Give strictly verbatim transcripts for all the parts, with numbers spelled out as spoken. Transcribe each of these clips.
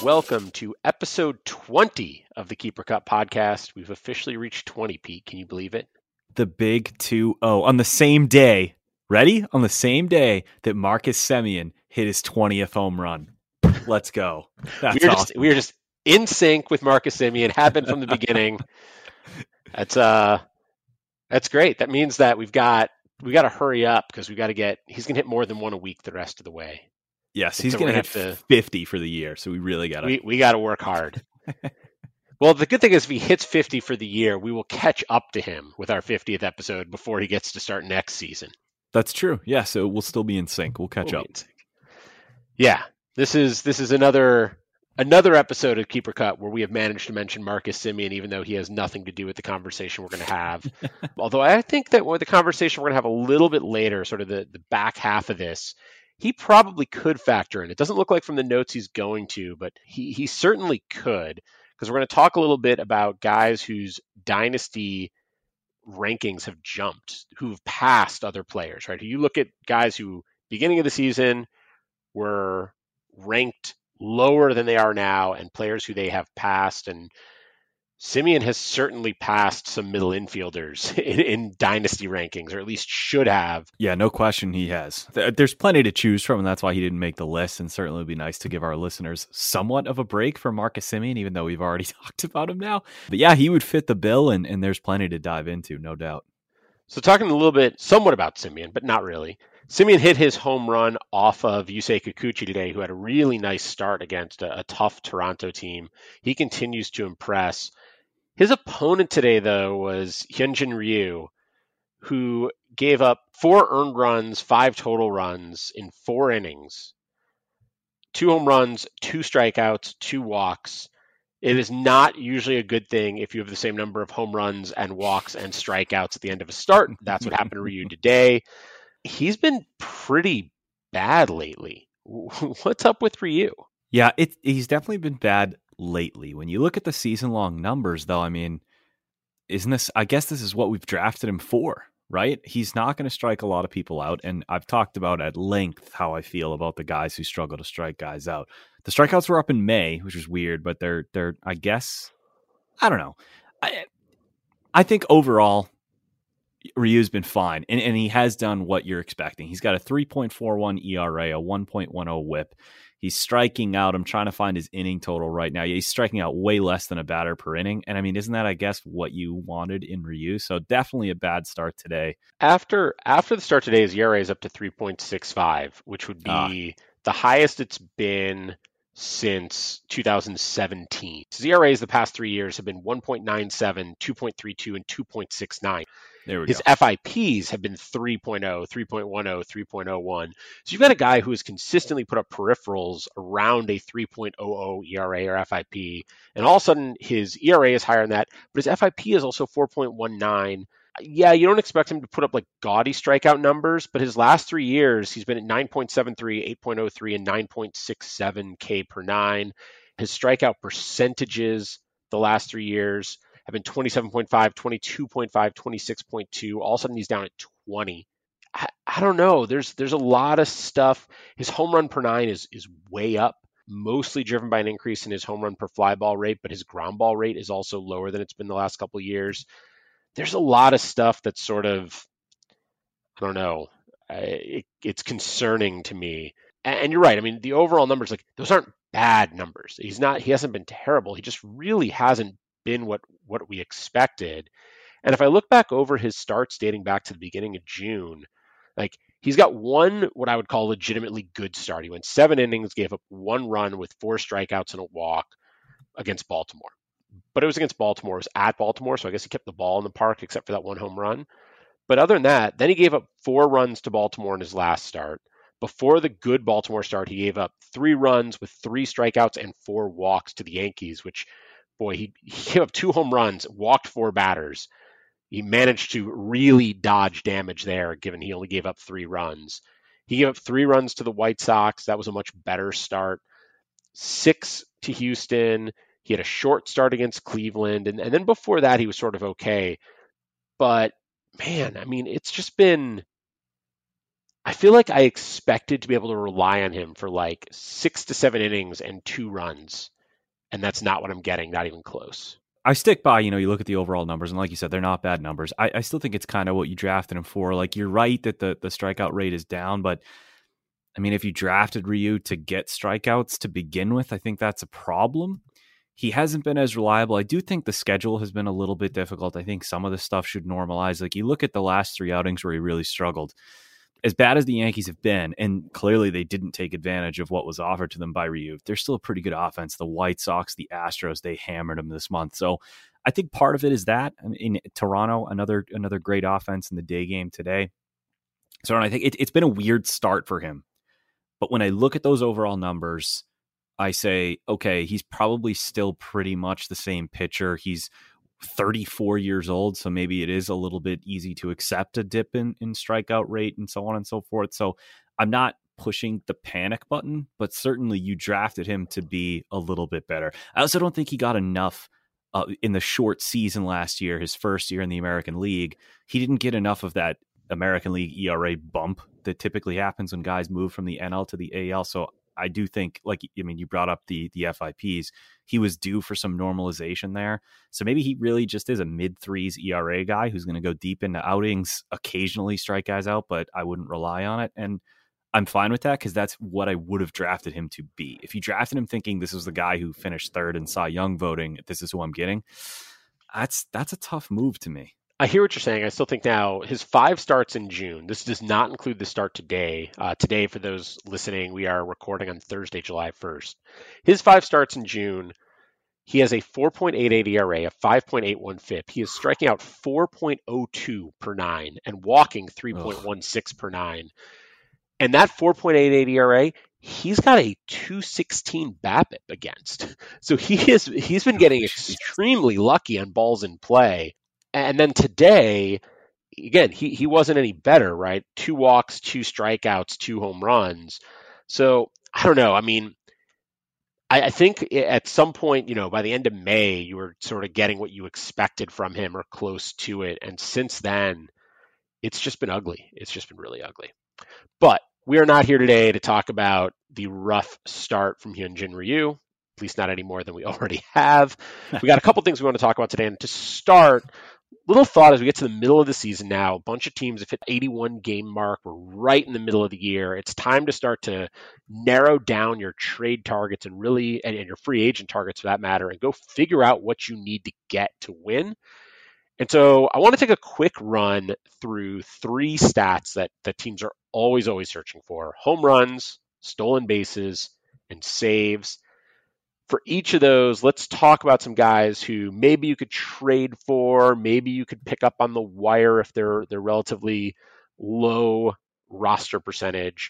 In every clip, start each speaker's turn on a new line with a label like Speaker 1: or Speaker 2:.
Speaker 1: welcome to episode twenty of the Keeper Cut podcast. We've officially reached twenty, Pete. Can you believe it?
Speaker 2: The big two oh on the same day. Ready? On the same day that Marcus Semien hit his twentieth home run. Let's go. That's
Speaker 1: we are
Speaker 2: awesome.
Speaker 1: just we are just in sync with Marcus Semien. Have been from the beginning. That's uh that's great. That means that we've got we got to hurry up because we got to get he's gonna hit more than one a week the rest of the way.
Speaker 2: Yes, he's
Speaker 1: so
Speaker 2: gonna
Speaker 1: gonna
Speaker 2: hit
Speaker 1: have to,
Speaker 2: fifty for the year. So we really gotta
Speaker 1: we we got to work hard. Well, the good thing is if he hits fifty for the year, we will catch up to him with our fiftieth episode before he gets to start next season.
Speaker 2: That's true. Yeah, so we'll still be in sync. We'll catch
Speaker 1: we'll
Speaker 2: up.
Speaker 1: Yeah, this is this is another another episode of Keeper Cut where we have managed to mention Marcus Semien, even though he has nothing to do with the conversation we're going to have. Although I think that with the conversation we're going to have a little bit later, sort of the, the back half of this, he probably could factor in. It doesn't look like from the notes he's going to, but he, he certainly could, because we're going to talk a little bit about guys whose dynasty rankings have jumped, who've passed other players, right? You look at guys who, beginning of the season, were ranked lower than they are now, and players who they have passed. And Semien has certainly passed some middle infielders in, in dynasty rankings, or at least should have.
Speaker 2: Yeah, no question he has. There's plenty to choose from, and that's why he didn't make the list. And certainly it would be nice to give our listeners somewhat of a break for Marcus Semien, even though we've already talked about him now. But yeah, he would fit the bill, and, and there's plenty to dive into, no doubt.
Speaker 1: So talking a little bit, somewhat about Semien, but not really. Semien hit his home run off of Yusei Kikuchi today, who had a really nice start against a, a tough Toronto team. He continues to impress. His opponent today, though, was Hyunjin Ryu, who gave up four earned runs, five total runs in four innings, two home runs, two strikeouts, two walks. It is not usually a good thing if you have the same number of home runs and walks and strikeouts at the end of a start. That's what happened to Ryu today. He's been pretty bad lately. What's up with Ryu?
Speaker 2: Yeah, it, he's definitely been bad lately. When you look at the season-long numbers, though, I mean, isn't this, I guess this is what we've drafted him for, right? He's not going to strike a lot of people out, and I've talked about at length how I feel about the guys who struggle to strike guys out. The strikeouts were up in May, which is weird, but they're, they're, I guess, I don't know. I, I think overall, Ryu's been fine, and, and he has done what you're expecting. He's got a three point four one E R A, a one point one oh whip. He's striking out. I'm trying to find his inning total right now. He's striking out way less than a batter per inning. And I mean, isn't that, I guess, what you wanted in Ryu? So definitely a bad start today.
Speaker 1: After after the start today, his E R A is up to three point six five, which would be ah. the highest it's been since two thousand seventeen. His E R As the past three years have been one point nine seven, two point three two, and two point six nine.
Speaker 2: There we
Speaker 1: His
Speaker 2: go.
Speaker 1: F I Ps have been three point oh, three point ten, three point oh one. So you've got a guy who has consistently put up peripherals around a three point oh oh E R A or F I P, and all of a sudden his E R A is higher than that, but his F I P is also four point one nine. Yeah, you don't expect him to put up like gaudy strikeout numbers, but his last three years, he's been at nine point seven three, eight point oh three, and nine point six seven K per nine. His strikeout percentages the last three years have been twenty-seven point five, twenty-two point five, twenty-six point two. All of a sudden, he's down at twenty. I, I don't know. There's there's a lot of stuff. His home run per nine is is way up, mostly driven by an increase in his home run per fly ball rate, but his ground ball rate is also lower than it's been the last couple of years. There's a lot of stuff that's sort of, I don't know, it, it's concerning to me. And, and you're right. I mean, the overall numbers, like those aren't bad numbers. He's not. He hasn't been terrible. He just really hasn't been what what we expected. And if I look back over his starts dating back to the beginning of June, like he's got one what I would call legitimately good start. He went seven innings, gave up one run with four strikeouts and a walk against Baltimore. But it was against Baltimore. It was at Baltimore, so I guess he kept the ball in the park except for that one home run. But other than that, then he gave up four runs to Baltimore in his last start. Before the good Baltimore start, he gave up three runs with three strikeouts and four walks to the Yankees, which Boy, he, he gave up two home runs, walked four batters. He managed to really dodge damage there, given he only gave up three runs. He gave up three runs to the White Sox. That was a much better start. Six to Houston. He had a short start against Cleveland. And, and then before that, he was sort of okay. But, man, I mean, it's just been... I feel like I expected to be able to rely on him for like six to seven innings and two runs And that's not what I'm getting, not even close.
Speaker 2: I stick by, you know, you look at the overall numbers, and like you said, they're not bad numbers. I, I still think it's kind of what you drafted him for. Like, you're right that the, the strikeout rate is down, but I mean, if you drafted Ryu to get strikeouts to begin with, I think that's a problem. He hasn't been as reliable. I do think the schedule has been a little bit difficult. I think some of the stuff should normalize. Like, you look at the last three outings where he really struggled. As bad as the Yankees have been, and clearly they didn't take advantage of what was offered to them by Ryu, they're still a pretty good offense. The White Sox, the Astros, they hammered them this month. So I think part of it is that. I mean, in Toronto, another another great offense in the day game today. So I think it, it's been a weird start for him. But when I look at those overall numbers, I say, okay, he's probably still pretty much the same pitcher. He's thirty-four years old, so maybe it is a little bit easy to accept a dip in, in strikeout rate and so on and so forth. So I'm not pushing the panic button, but certainly you drafted him to be a little bit better. I also don't think he got enough uh, in the short season last year, his first year in the American League. He didn't get enough of that American League E R A bump that typically happens when guys move from the N L to the A L. So I do think, like, I mean, you brought up the the F I Ps. He was due for some normalization there. So maybe he really just is a mid threes E R A guy who's going to go deep into outings, occasionally strike guys out, but I wouldn't rely on it. And I'm fine with that because that's what I would have drafted him to be. If you drafted him thinking this was the guy who finished third in Cy Young voting, this is who I'm getting, that's that's a tough move to me.
Speaker 1: I hear what you're saying. I still think now his five starts in June. This does not include the start today. Uh, today, for those listening, we are recording on Thursday, July first. His five starts in June, he has a four point eight eight E R A, a five point eight one F I P. He is striking out four point oh two per nine and walking three point one six Ugh. per nine. And that four point eight eight E R A, he's got a two sixteen BABIP against. So he is he's been getting extremely lucky on balls in play. And then today, again, he, he wasn't any better, right? Two walks, two strikeouts, two home runs. So I don't know. I mean, I, I think at some point, you know, by the end of May, you were sort of getting what you expected from him or close to it. And since then, it's just been ugly. It's just been really ugly. But we are not here today to talk about the rough start from Hyunjin Ryu, at least not any more than we already have. We got a couple things we want to talk about today. And to start, little thought as we get to the middle of the season now, a bunch of teams have hit eighty-one game mark. We're right in the middle of the year. It's time to start to narrow down your trade targets and really, and, and your free agent targets for that matter, and go figure out what you need to get to win. And so I want to take a quick run through three stats that, that teams are always, always searching for: home runs, stolen bases, and saves. For each of those, let's talk about some guys who maybe you could trade for, maybe you could pick up on the wire if they're they're relatively low roster percentage.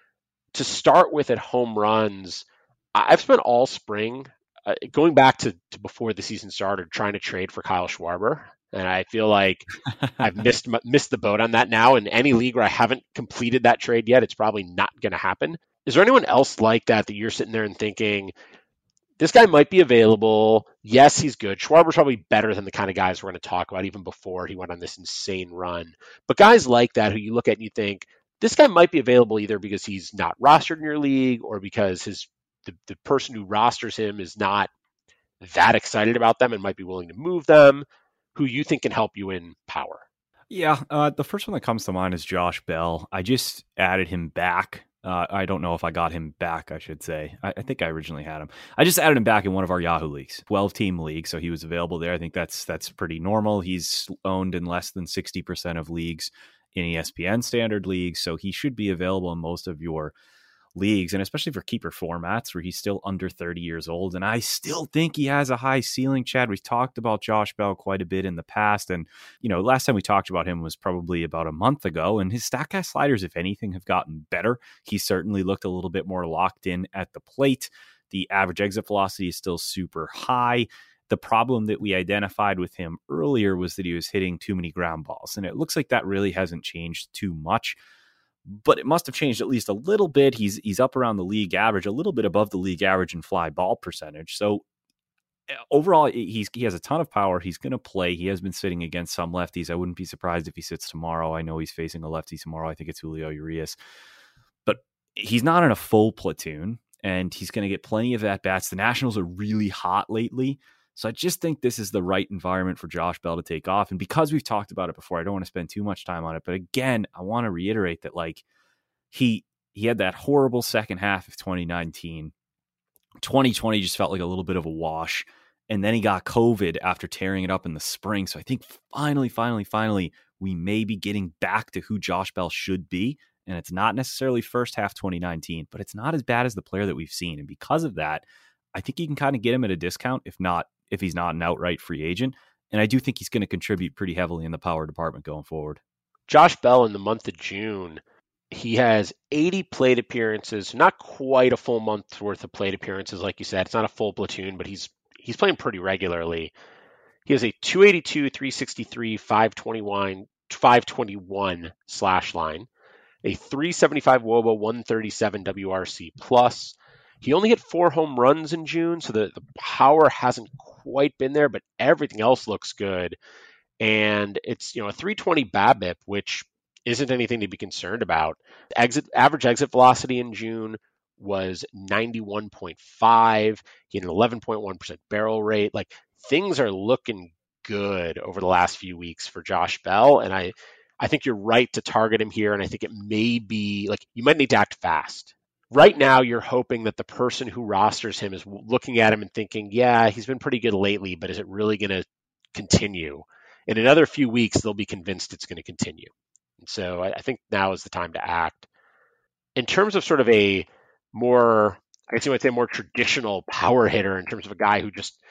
Speaker 1: To start with, at home runs, I've spent all spring, uh, going back to, to before the season started, trying to trade for Kyle Schwarber. And I feel like I've missed missed the boat on that now. In any league where I haven't completed that trade yet, it's probably not going to happen. Is there anyone else like that that you're sitting there and thinking, this guy might be available? Yes, he's good. Schwarber's probably better than the kind of guys we're going to talk about even before he went on this insane run. But guys like that who you look at and you think, this guy might be available either because he's not rostered in your league or because his the, the person who rosters him is not that excited about them and might be willing to move them, who you think can help you in power.
Speaker 2: Yeah, uh, the first one that comes to mind is Josh Bell. I just added him back. Uh, I don't know if I got him back, I should say. I, I think I originally had him. I just added him back in one of our Yahoo leagues, twelve-team league, so he was available there. I think that's that's pretty normal. He's owned in less than sixty percent of leagues in E S P N standard leagues, so he should be available in most of your leagues, and especially for keeper formats where he's still under thirty years old. And I still think he has a high ceiling, Chad. We've talked about Josh Bell quite a bit in the past. And, you know, last time we talked about him was probably about a month ago. And his StatCast sliders, if anything, have gotten better. He certainly looked a little bit more locked in at the plate. The average exit velocity is still super high. The problem that we identified with him earlier was that he was hitting too many ground balls. And it looks like that really hasn't changed too much, but it must have changed at least a little bit. He's he's up around the league average, a little bit above the league average in fly ball percentage. So overall, he's he has a ton of power. He's going to play. He has been sitting against some lefties. I wouldn't be surprised if he sits tomorrow. I know he's facing a lefty tomorrow. I think it's Julio Urias. But he's not in a full platoon. and he's going to get plenty of at-bats. The Nationals are really hot lately, so I just think this is the right environment for Josh Bell to take off. And because we've talked about it before, I don't want to spend too much time on it. But again, I want to reiterate that like he he had that horrible second half of twenty nineteen. twenty twenty just felt like a little bit of a wash. And then he got COVID after tearing it up in the spring. So I think finally, finally, finally, we may be getting back to who Josh Bell should be. And it's not necessarily first half twenty nineteen, but it's not as bad as the player that we've seen. And because of that, I think you can kind of get him at a discount, if not, if he's not an outright free agent. And I do think he's going to contribute pretty heavily in the power department going forward.
Speaker 1: Josh Bell in the month of June, he has eighty plate appearances, not quite a full month's worth of plate appearances. Like you said, it's not a full platoon, but he's he's playing pretty regularly. He has a two eighty-two, three sixty-three, five twenty-one, five twenty-one slash line, a three seventy-five wOBA, one thirty-seven W R C plus. He only hit four home runs in June, so the, the power hasn't quite been there, but everything else looks good. And it's, you know, a three twenty BABIP, which isn't anything to be concerned about. Exit average exit velocity in June was ninety-one point five. He had an eleven point one percent barrel rate. Like, things are looking good over the last few weeks for Josh Bell. And I, I think you're right to target him here. And I think it may be like, you might need to act fast. Right now, you're hoping that the person who rosters him is looking at him and thinking, yeah, he's been pretty good lately, but is it really going to continue? In another few weeks, they'll be convinced it's going to continue. And so I, I think now is the time to act. In terms of sort of a more, I guess you might say, more traditional power hitter, in terms of a guy who just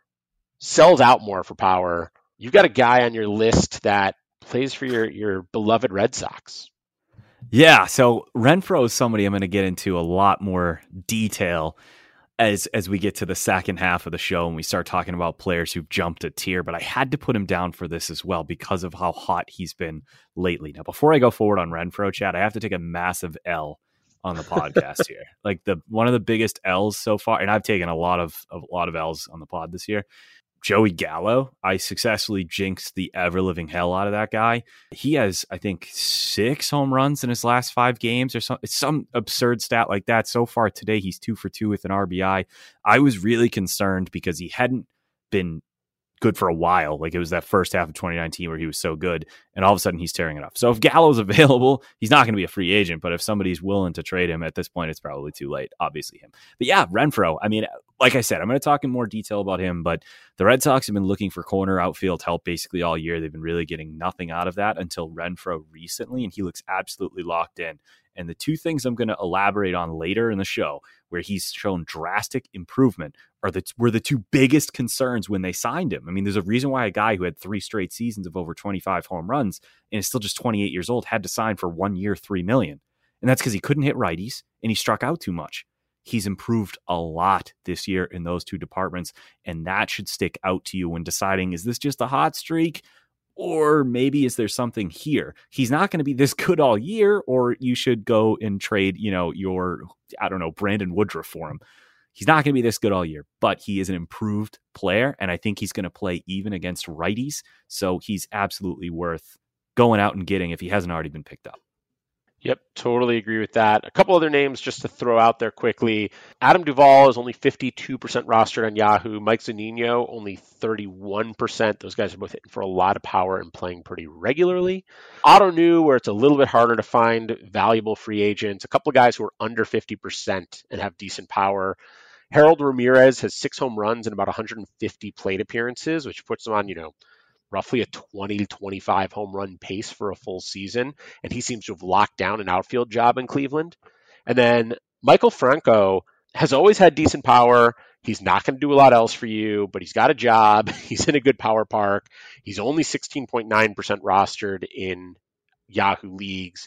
Speaker 1: sells out more for power, you've got a guy on your list that plays for your, your beloved Red Sox.
Speaker 2: Yeah, so Renfroe is somebody I'm going to get into a lot more detail as as we get to the second half of the show and we start talking about players who've jumped a tier, but I had to put him down for this as well because of how hot he's been lately. Now, before I go forward on Renfroe, Chad, I have to take a massive L on the podcast here. Like the one of the biggest L's so far, and I've taken a lot of a lot of L's on the pod this year. Joey Gallo, I successfully jinxed the ever-living hell out of that guy. He has, I think, six home runs in his last five games or some, it's some absurd stat like that. So far today, he's two for two with an R B I. I was really concerned because he hadn't been good for a while. Like, it was that first half of twenty nineteen where he was so good, and all of a sudden he's tearing it up. So if Gallo's available, he's not going to be a free agent, but if somebody's willing to trade him at this point, it's probably too late, obviously him. But yeah, Renfroe, I mean, like I said, I'm going to talk in more detail about him, but the Red Sox have been looking for corner outfield help basically all year. They've been really getting nothing out of that until Renfroe recently, and he looks absolutely locked in. And the two things I'm going to elaborate on later in the show, where he's shown drastic improvement, are the were the two biggest concerns when they signed him. I mean, there's a reason why a guy who had three straight seasons of over twenty-five home runs and is still just twenty-eight years old had to sign for one year, three million dollars. And that's because he couldn't hit righties and he struck out too much. He's improved a lot this year in those two departments, and that should stick out to you when deciding, is this just a hot streak? Or maybe is there something here? He's not going to be this good all year, or you should go and trade, you know, your, I don't know, Brandon Woodruff for him. He's not going to be this good all year, but he is an improved player, and I think he's going to play even against righties. So he's absolutely worth going out and getting if he hasn't already been picked up.
Speaker 1: Yep, totally agree with that. A couple other names just to throw out there quickly. Adam Duvall is only fifty-two percent rostered on Yahoo. Mike Zunino, only thirty-one percent. Those guys are both hitting for a lot of power and playing pretty regularly. Ottoneu, where it's a little bit harder to find valuable free agents. A couple of guys who are under fifty percent and have decent power. Harold Ramirez has six home runs and about one hundred fifty plate appearances, which puts him on, you know, roughly a twenty to twenty-five home run pace for a full season. And he seems to have locked down an outfield job in Cleveland. And then Michael Franco has always had decent power. He's not going to do a lot else for you, but he's got a job. He's in a good power park. He's only sixteen point nine percent rostered in Yahoo leagues.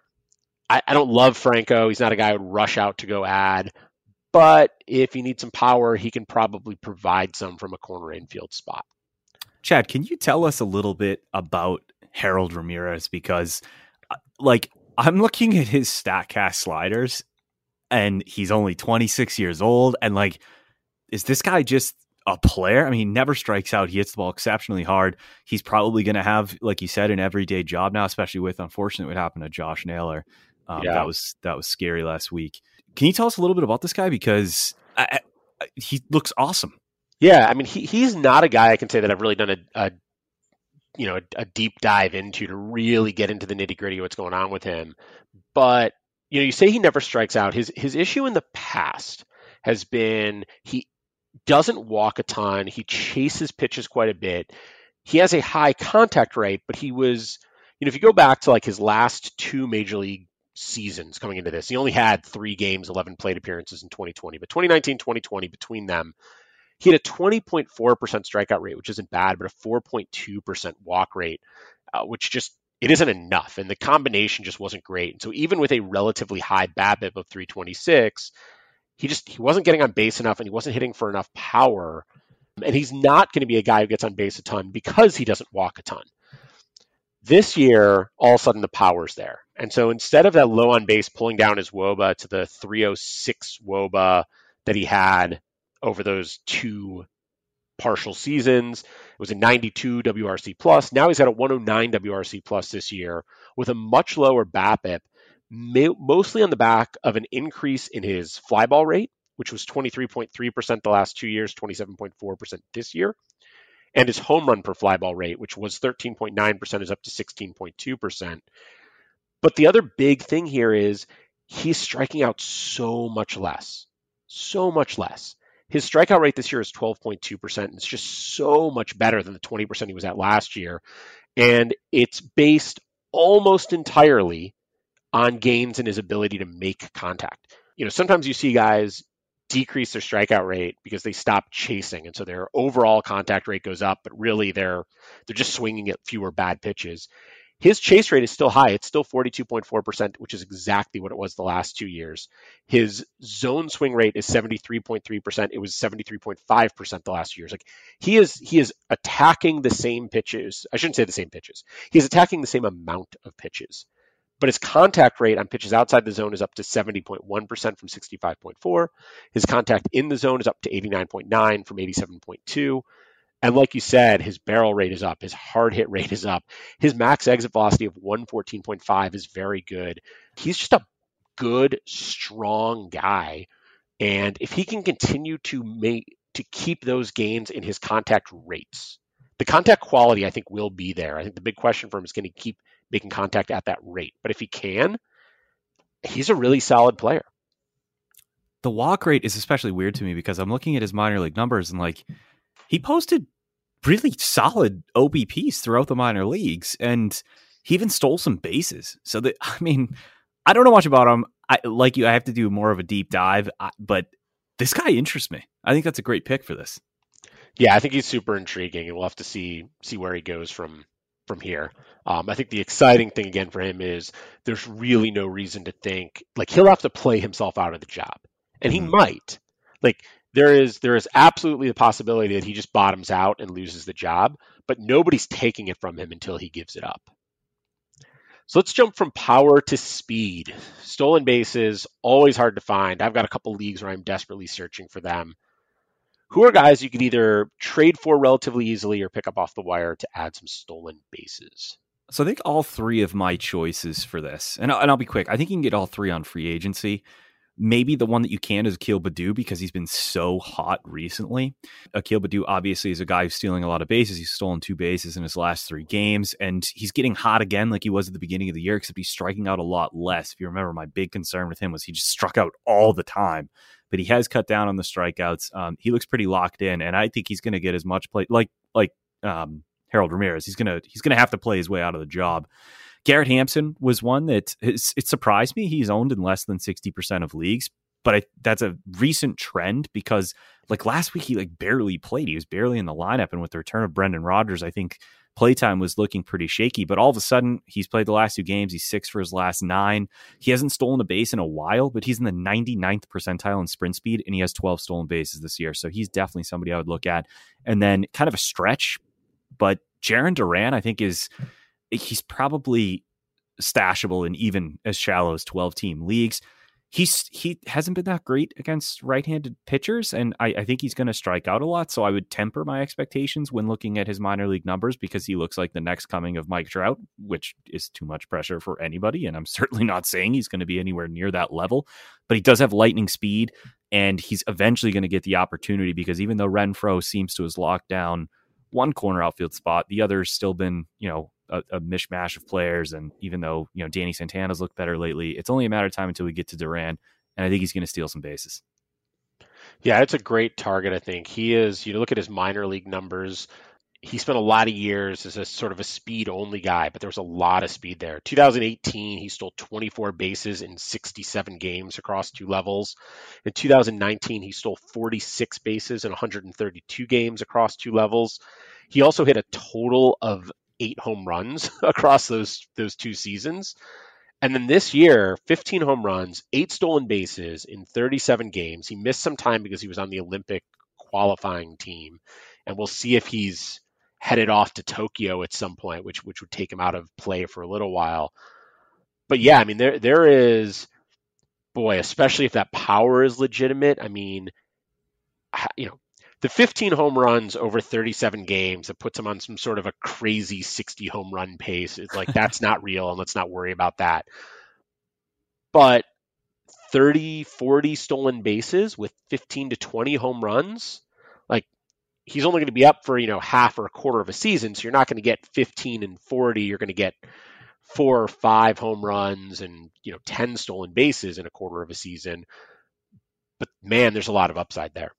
Speaker 1: I, I don't love Franco. He's not a guy I would rush out to go add. But if you need some power, he can probably provide some from a corner infield spot.
Speaker 2: Chad, can you tell us a little bit about Harold Ramirez? Because, like, I'm looking at his StatCast sliders, and he's only twenty-six years old. And, like, is this guy just a player? I mean, he never strikes out. He hits the ball exceptionally hard. He's probably going to have, like you said, an everyday job now, especially with, unfortunately, what happened to Josh Naylor. Um, yeah. That was that was scary last week. Can you tell us a little bit about this guy? Because I, I, he looks awesome.
Speaker 1: Yeah, I mean, he he's not a guy I can say that I've really done a, a you know, a, a deep dive into to really get into the nitty gritty of what's going on with him. But, you know, you say he never strikes out. His his issue in the past has been he doesn't walk a ton. He chases pitches quite a bit. He has a high contact rate, but he was, you know, if you go back to like his last two major league seasons coming into this, he only had three games, eleven plate appearances in twenty twenty, but twenty nineteen, twenty twenty, between them, he had a twenty point four percent strikeout rate, which isn't bad, but a four point two percent walk rate, uh, which just, it isn't enough. And the combination just wasn't great. And so even with a relatively high BABIP of three twenty-six, he just, he wasn't getting on base enough and he wasn't hitting for enough power. And he's not going to be a guy who gets on base a ton because he doesn't walk a ton. This year, all of a sudden the power's there. And so instead of that low on base pulling down his WOBA to the three oh six WOBA that he had over those two partial seasons, it was a ninety-two W R C plus. Now he's got a one oh nine W R C plus this year with a much lower BABIP, mostly on the back of an increase in his fly ball rate, which was twenty-three point three percent the last two years, twenty-seven point four percent this year. And his home run per fly ball rate, which was thirteen point nine percent, is up to sixteen point two percent. But the other big thing here is he's striking out so much less, so much less. His strikeout rate this year is twelve point two percent. It's just so much better than the twenty percent he was at last year. And it's based almost entirely on gains in his ability to make contact. You know, sometimes you see guys decrease their strikeout rate because they stop chasing, and so their overall contact rate goes up, but really they're they're just swinging at fewer bad pitches. His chase rate is still high. It's still forty-two point four percent, which is exactly what it was the last two years. His zone swing rate is seventy-three point three percent. It was seventy-three point five percent the last two years. Like he is he is attacking the same pitches. I shouldn't say the same pitches. He's attacking the same amount of pitches. But his contact rate on pitches outside the zone is up to seventy point one percent from sixty-five point four. His contact in the zone is up to eighty-nine point nine from eighty-seven point two. And like you said, his barrel rate is up. His hard hit rate is up. His max exit velocity of one fourteen point five is very good. He's just a good, strong guy. And if he can continue to make to keep those gains in his contact rates, the contact quality, I think, will be there. I think the big question for him is, can he keep making contact at that rate? But if he can, he's a really solid player.
Speaker 2: The walk rate is especially weird to me because I'm looking at his minor league numbers and like he posted really solid O B Ps throughout the minor leagues, and he even stole some bases. So that, I mean, I don't know much about him. I like you. I have to do more of a deep dive, but this guy interests me. I think that's a great pick for this.
Speaker 1: Yeah, I think he's super intriguing, and we'll have to see see where he goes from from here. Um, I think the exciting thing again for him is there's really no reason to think like he'll have to play himself out of the job, and he mm-hmm. might. Like there is there is absolutely the possibility that he just bottoms out and loses the job, but nobody's taking it from him until he gives it up. So let's jump from power to speed. Stolen bases, always hard to find. I've got a couple leagues where I'm desperately searching for them. Who are guys you could either trade for relatively easily or pick up off the wire to add some stolen bases?
Speaker 2: So I think all three of my choices for this, and I'll, and I'll be quick, I think you can get all three on free agency. Maybe the one that you can is Akil Baddoo because he's been so hot recently. Akil Baddoo obviously is a guy who's stealing a lot of bases. He's stolen two bases in his last three games, and he's getting hot again like he was at the beginning of the year, except he's striking out a lot less. If you remember, my big concern with him was he just struck out all the time, but he has cut down on the strikeouts. Um, he looks pretty locked in, and I think he's going to get as much play like like um, Harold Ramirez. He's gonna he's gonna have to play his way out of the job. Garrett Hampson was one that is, it surprised me. He's owned in less than sixty percent of leagues, but I, that's a recent trend because like last week he like barely played. He was barely in the lineup, and with the return of Brendan Rodgers, I think playtime was looking pretty shaky, but all of a sudden he's played the last two games. He's six for his last nine. He hasn't stolen a base in a while, but he's in the ninety-ninth percentile in sprint speed, and he has twelve stolen bases this year. So he's definitely somebody I would look at. And then kind of a stretch, but Jarren Duran, I think is, he's probably stashable in even as shallow as twelve team leagues. he's he hasn't been that great against right-handed pitchers, and I, I think he's going to strike out a lot. So I would temper my expectations when looking at his minor league numbers, because he looks like the next coming of Mike Trout, which is too much pressure for anybody. And I'm certainly not saying he's going to be anywhere near that level, but he does have lightning speed, and he's eventually going to get the opportunity, because even though Renfroe seems to have locked down one corner outfield spot, the other's still been, you know, A, a mishmash of players. And even though, you know, Danny Santana's looked better lately, it's only a matter of time until we get to Duran, and I think he's going to steal some bases.
Speaker 1: Yeah, it's a great target. I think he is. You look at his minor league numbers. He spent a lot of years as a sort of a speed only guy, but there was a lot of speed there. two thousand eighteen, he stole twenty-four bases in sixty-seven games across two levels. In two thousand nineteen, he stole forty-six bases in one hundred thirty-two games across two levels. He also hit a total of eight home runs across those those two seasons. And then this year, fifteen home runs, eight stolen bases in thirty-seven games. He missed some time because he was on the Olympic qualifying team. And we'll see if he's headed off to Tokyo at some point, which which would take him out of play for a little while. But yeah, I mean, there there is, boy, especially if that power is legitimate. I mean, you know, the fifteen home runs over thirty-seven games, that puts him on some sort of a crazy sixty home run pace. It's like, that's not real, and let's not worry about that. But thirty, forty stolen bases with fifteen to twenty home runs, like, he's only going to be up for, you know, half or a quarter of a season. So you're not going to get fifteen and forty. You're going to get four or five home runs and, you know, ten stolen bases in a quarter of a season. But man, there's a lot of upside there.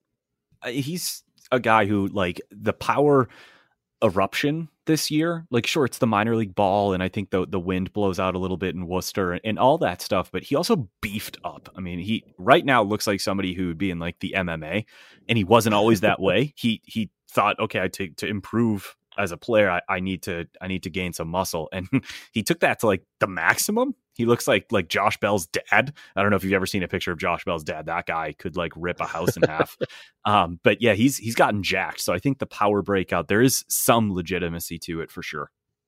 Speaker 2: He's a guy who, like, the power eruption this year, like, sure, it's the minor league ball, and I think the the wind blows out a little bit in Worcester and, and all that stuff, but he also beefed up. I mean, he right now looks like somebody who would be in, like, the M M A, and he wasn't always that way. He he thought, okay, to to improve as a player, I, I need to I need to gain some muscle, and he took that to, like, the maximum. He looks like like Josh Bell's dad. I don't know if you've ever seen a picture of Josh Bell's dad. That guy could, like, rip a house in half. Um, but yeah, he's he's gotten jacked. So I think the power breakout, there is some legitimacy to it for sure.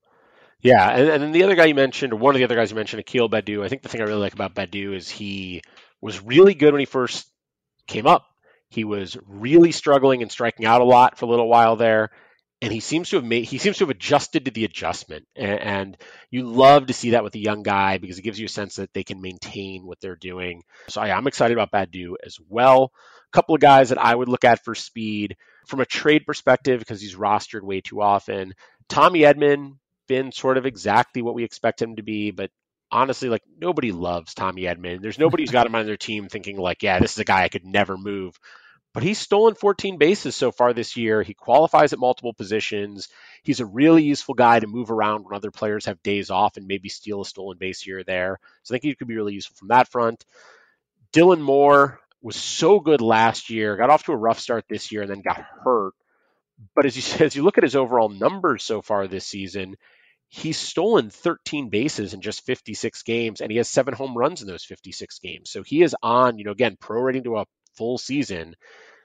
Speaker 1: Yeah, and, and then the other guy you mentioned, or one of the other guys you mentioned, Akil Baddoo. I think the thing I really like about Baddoo is he was really good when he first came up. He was really struggling and striking out a lot for a little while there. And he seems to have made he seems to have adjusted to the adjustment. And, and you love to see that with a young guy, because it gives you a sense that they can maintain what they're doing. So yeah, I'm excited about Baddoo as well. A couple of guys that I would look at for speed from a trade perspective, because he's rostered way too often. Tommy Edman, been sort of exactly what we expect him to be, but honestly, like, nobody loves Tommy Edman. There's nobody who's got him on their team thinking, like, yeah, this is a guy I could never move. But he's stolen fourteen bases so far this year. He qualifies at multiple positions. He's a really useful guy to move around when other players have days off and maybe steal a stolen base here or there. So I think he could be really useful from that front. Dylan Moore was so good last year, got off to a rough start this year, and then got hurt. But as you, as you look at his overall numbers so far this season, he's stolen thirteen bases in just fifty-six games, and he has seven home runs in those fifty-six games. So he is on, you know, again, prorating to a full season,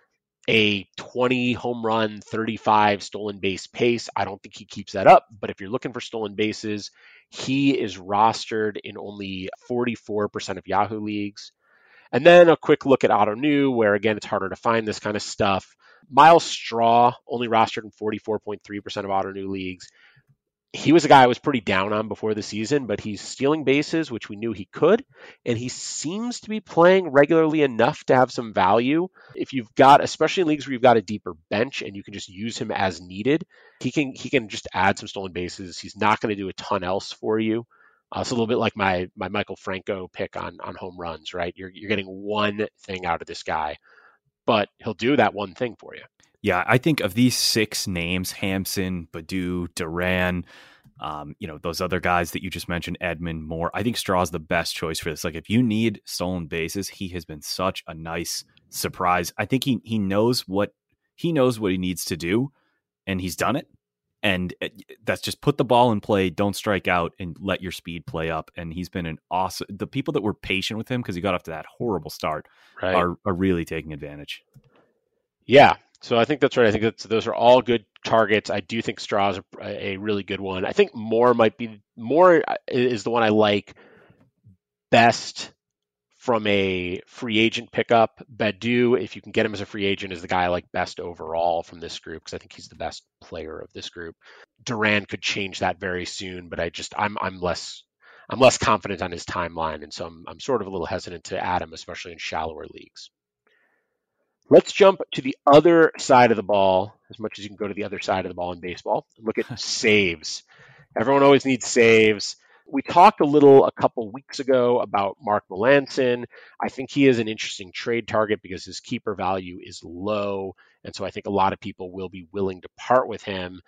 Speaker 1: a twenty home run, thirty-five stolen base pace. I don't think he keeps that up, but if you're looking for stolen bases, he is rostered in only forty-four percent of Yahoo leagues. And then a quick look at Ottoneu, where again, it's harder to find this kind of stuff. Miles Straw, only rostered in forty-four point three percent of Ottoneu leagues. He was a guy I was pretty down on before the season, but he's stealing bases, which we knew he could, and he seems to be playing regularly enough to have some value. If you've got, especially in leagues where you've got a deeper bench and you can just use him as needed, he can he can just add some stolen bases. He's not going to do a ton else for you. Uh, it's a little bit like my my Michael Franco pick on on home runs, right? You're you're getting one thing out of this guy, but he'll do that one thing for you.
Speaker 2: Yeah, I think of these six names, Hampson, Baddoo, Duran, um, you know, those other guys that you just mentioned, Edman, Moore, I think Straw's the best choice for this. Like, if you need stolen bases, he has been such a nice surprise. I think he he knows what he knows what he needs to do, and he's done it. And that's just put the ball in play, don't strike out, and let your speed play up. And he's been an awesome. The people that were patient with him because he got off to that horrible start right. are are really taking advantage.
Speaker 1: Yeah. So I think that's right. I think that's, those are all good targets. I do think Straw is a, a really good one. I think Moore might be Moore is the one I like best from a free agent pickup, Badu, if you can get him as a free agent, is the guy I like best overall from this group because I think he's the best player of this group. Duran could change that very soon, but I just I'm I'm less I'm less confident on his timeline, and so I'm I'm sort of a little hesitant to add him, especially in shallower leagues. Let's jump to the other side of the ball, as much as you can go to the other side of the ball in baseball, and look at saves. Everyone always needs saves. We talked a little a couple weeks ago about Mark Melancon. I think he is an interesting trade target because his keeper value is low, and so I think a lot of people will be willing to part with him.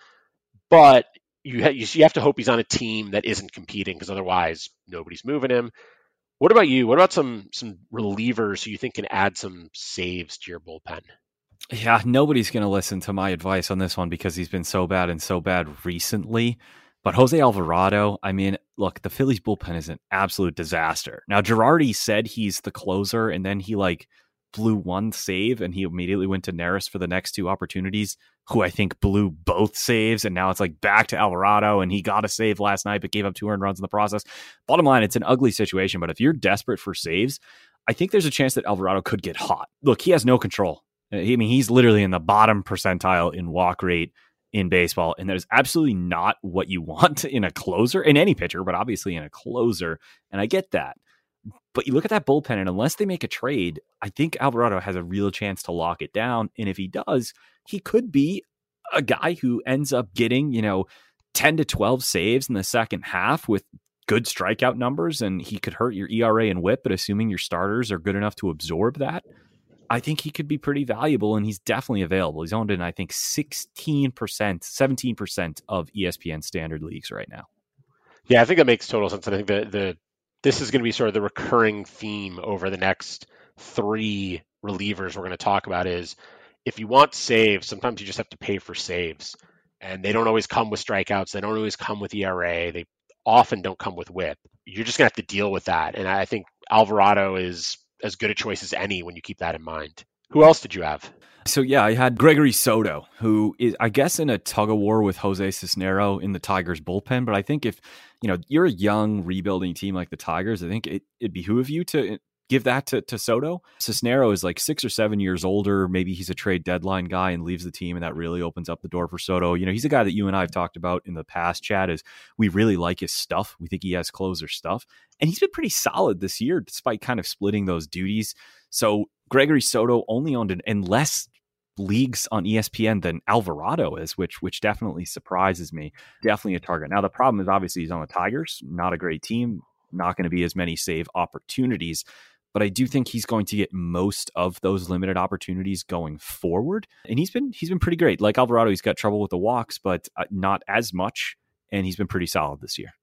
Speaker 1: But you, ha- you have to hope he's on a team that isn't competing because otherwise nobody's moving him. What about you? What about some some relievers who you think can add some saves to your bullpen?
Speaker 2: Yeah, nobody's going to listen to my advice on this one because he's been so bad and so bad recently. But Jose Alvarado, I mean, look, the Phillies bullpen is an absolute disaster. Now, Girardi said he's the closer, and then he like blew one save, and he immediately went to Neris for the next two opportunities, who I think blew both saves, and now it's like back to Alvarado, and he got a save last night, but gave up two earned runs in the process. Bottom line, it's an ugly situation, but if you're desperate for saves, I think there's a chance that Alvarado could get hot. Look, he has no control. I mean, he's literally in the bottom percentile in walk rate in baseball, and that is absolutely not what you want in a closer, in any pitcher, but obviously in a closer, and I get that. But you look at that bullpen, and unless they make a trade, I think Alvarado has a real chance to lock it down, and if he does, he could be a guy who ends up getting, you know, ten to twelve saves in the second half with good strikeout numbers, and he could hurt your E R A and whip, but assuming your starters are good enough to absorb that, I think he could be pretty valuable, and he's definitely available. He's owned in, I think, sixteen percent, seventeen percent of E S P N standard leagues right now.
Speaker 1: Yeah, I think that makes total sense. I think the, the this is going to be sort of the recurring theme over the next three relievers we're going to talk about is if you want saves, sometimes you just have to pay for saves. And they don't always come with strikeouts. They don't always come with E R A. They often don't come with whip. You're just going to have to deal with that. And I think Alvarado is as good a choice as any when you keep that in mind. Who else did you have?
Speaker 2: So yeah, I had Gregory Soto, who is, I guess, in a tug of war with Jose Cisnero in the Tigers bullpen. But I think if, you know, you're a young rebuilding team like the Tigers, I think it, it'd behoove you to give that to, to Soto. Cisnero is like six or seven years older. Maybe he's a trade deadline guy and leaves the team, and that really opens up the door for Soto. You know, he's a guy that you and I have talked about in the past, Chad, is we really like his stuff. We think he has closer stuff. And he's been pretty solid this year, despite kind of splitting those duties. So Gregory Soto only owned in, in less leagues on E S P N than Alvarado is, which which definitely surprises me. Definitely a target. Now, the problem is obviously he's on the Tigers, not a great team, not going to be as many save opportunities. But I do think he's going to get most of those limited opportunities going forward. And he's been he's been pretty great. Like Alvarado, he's got trouble with the walks, but not as much. And he's been pretty solid this year.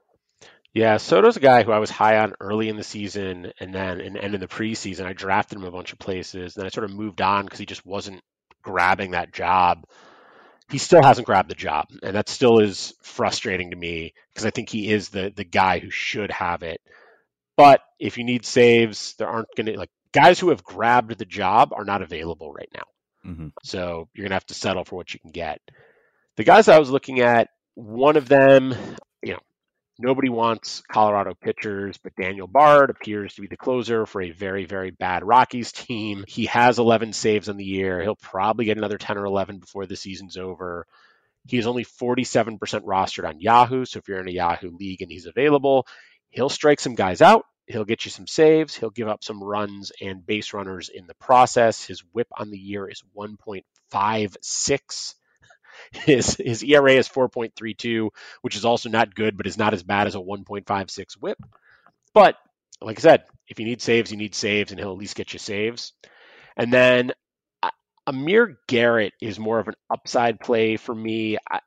Speaker 1: Yeah, Soto's a guy who I was high on early in the season, and then and, and in the preseason, I drafted him a bunch of places. And then I sort of moved on because he just wasn't grabbing that job. He still hasn't grabbed the job, and that still is frustrating to me because I think he is the the guy who should have it. But if you need saves, there aren't going to, like, guys who have grabbed the job are not available right now. Mm-hmm. So you're going to have to settle for what you can get. The guys I was looking at, one of them, you know, nobody wants Colorado pitchers, but Daniel Bard appears to be the closer for a very, very bad Rockies team. He has eleven saves on the year. He'll probably get another ten or eleven before the season's over. He is only forty-seven percent rostered on Yahoo. So if you're in a Yahoo league and he's available, he'll strike some guys out. He'll get you some saves. He'll give up some runs and base runners in the process. His whip on the year is one point five six. His his E R A is four point three two, which is also not good, but is not as bad as a one point five six whip. But like I said, if you need saves, you need saves, and he'll at least get you saves. And then uh, Amir Garrett is more of an upside play for me. I,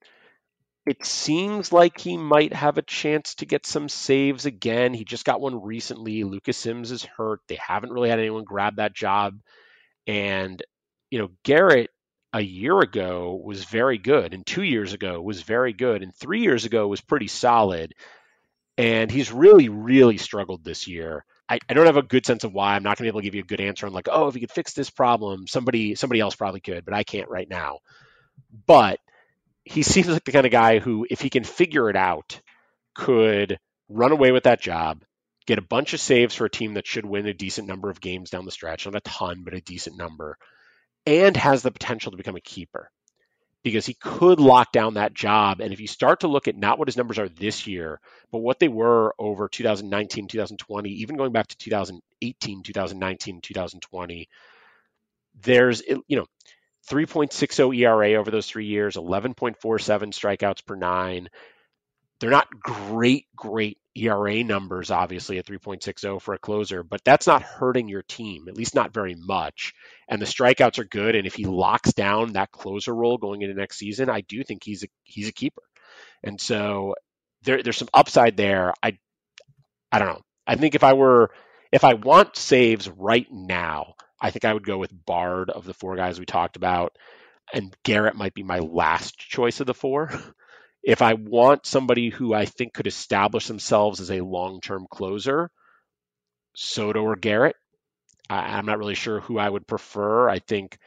Speaker 1: It seems like he might have a chance to get some saves again. He just got one recently. Lucas Sims is hurt. They haven't really had anyone grab that job. And, you know, Garrett a year ago was very good, and two years ago was very good, and three years ago was pretty solid. And he's really, really struggled this year. I, I don't have a good sense of why. I'm not going to be able to give you a good answer on like, oh, if he could fix this problem, somebody somebody else probably could, but I can't right now. But he seems like the kind of guy who, if he can figure it out, could run away with that job, get a bunch of saves for a team that should win a decent number of games down the stretch, not a ton, but a decent number, and has the potential to become a keeper because he could lock down that job. And if you start to look at not what his numbers are this year, but what they were over two thousand nineteen, two thousand twenty, even going back to two thousand eighteen, two thousand nineteen, two thousand twenty, there's, you know, three point six oh E R A over those three years, eleven point four seven strikeouts per nine. They're not great, great E R A numbers, obviously, at three point six oh for a closer, but that's not hurting your team, at least not very much. And the strikeouts are good. And if he locks down that closer role going into next season, I do think he's a he's a keeper. And so there, there's some upside there. I I don't know. I think if I were if I want saves right now, I think I would go with Bard of the four guys we talked about, and Garrett might be my last choice of the four. If I want somebody who I think could establish themselves as a long-term closer, Soto or Garrett. I, I'm not really sure who I would prefer. I think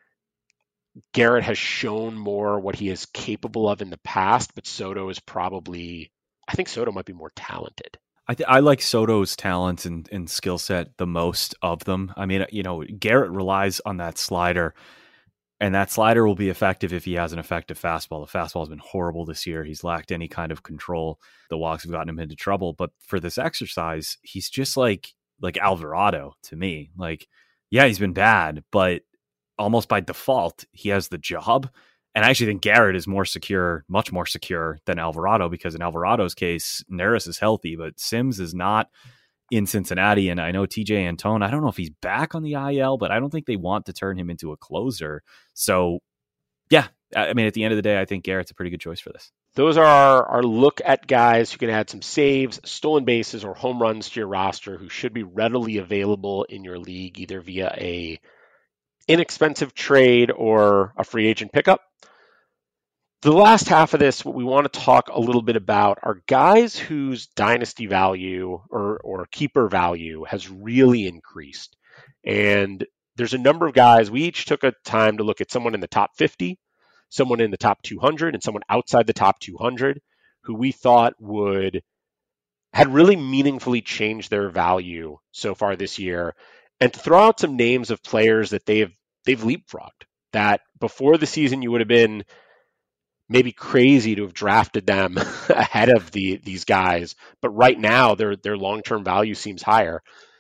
Speaker 1: Garrett has shown more what he is capable of in the past, but Soto is probably, I think Soto might be more talented.
Speaker 2: I th- I like Soto's talent and, and skill set the most of them. I mean, you know, Garrett relies on that slider, and that slider will be effective if he has an effective fastball. The fastball has been horrible this year. He's lacked any kind of control. The walks have gotten him into trouble. But for this exercise, he's just like like Alvarado to me. Like, yeah, he's been bad, but almost by default, he has the job. And I actually think Garrett is more secure, much more secure than Alvarado, because in Alvarado's case, Neris is healthy, but Sims is not in Cincinnati. And I know T J Antone, I don't know if he's back on the I L, but I don't think they want to turn him into a closer. So, yeah, I mean, at the end of the day, I think Garrett's a pretty good choice for this.
Speaker 1: Those are our, our look at guys who can add some saves, stolen bases, or home runs to your roster who should be readily available in your league, either via a inexpensive trade or a free agent pickup. The last half of this, what we want to talk a little bit about are guys whose dynasty value or, or keeper value has really increased. And there's a number of guys. We each took a time to look at someone in the top fifty, someone in the top two hundred, and someone outside the top two hundred who we thought would had really meaningfully changed their value so far this year, and to throw out some names of players that they've they've leapfrogged, that before the season you would have been maybe crazy to have drafted them ahead of the these guys, but right now their their long-term value seems higher.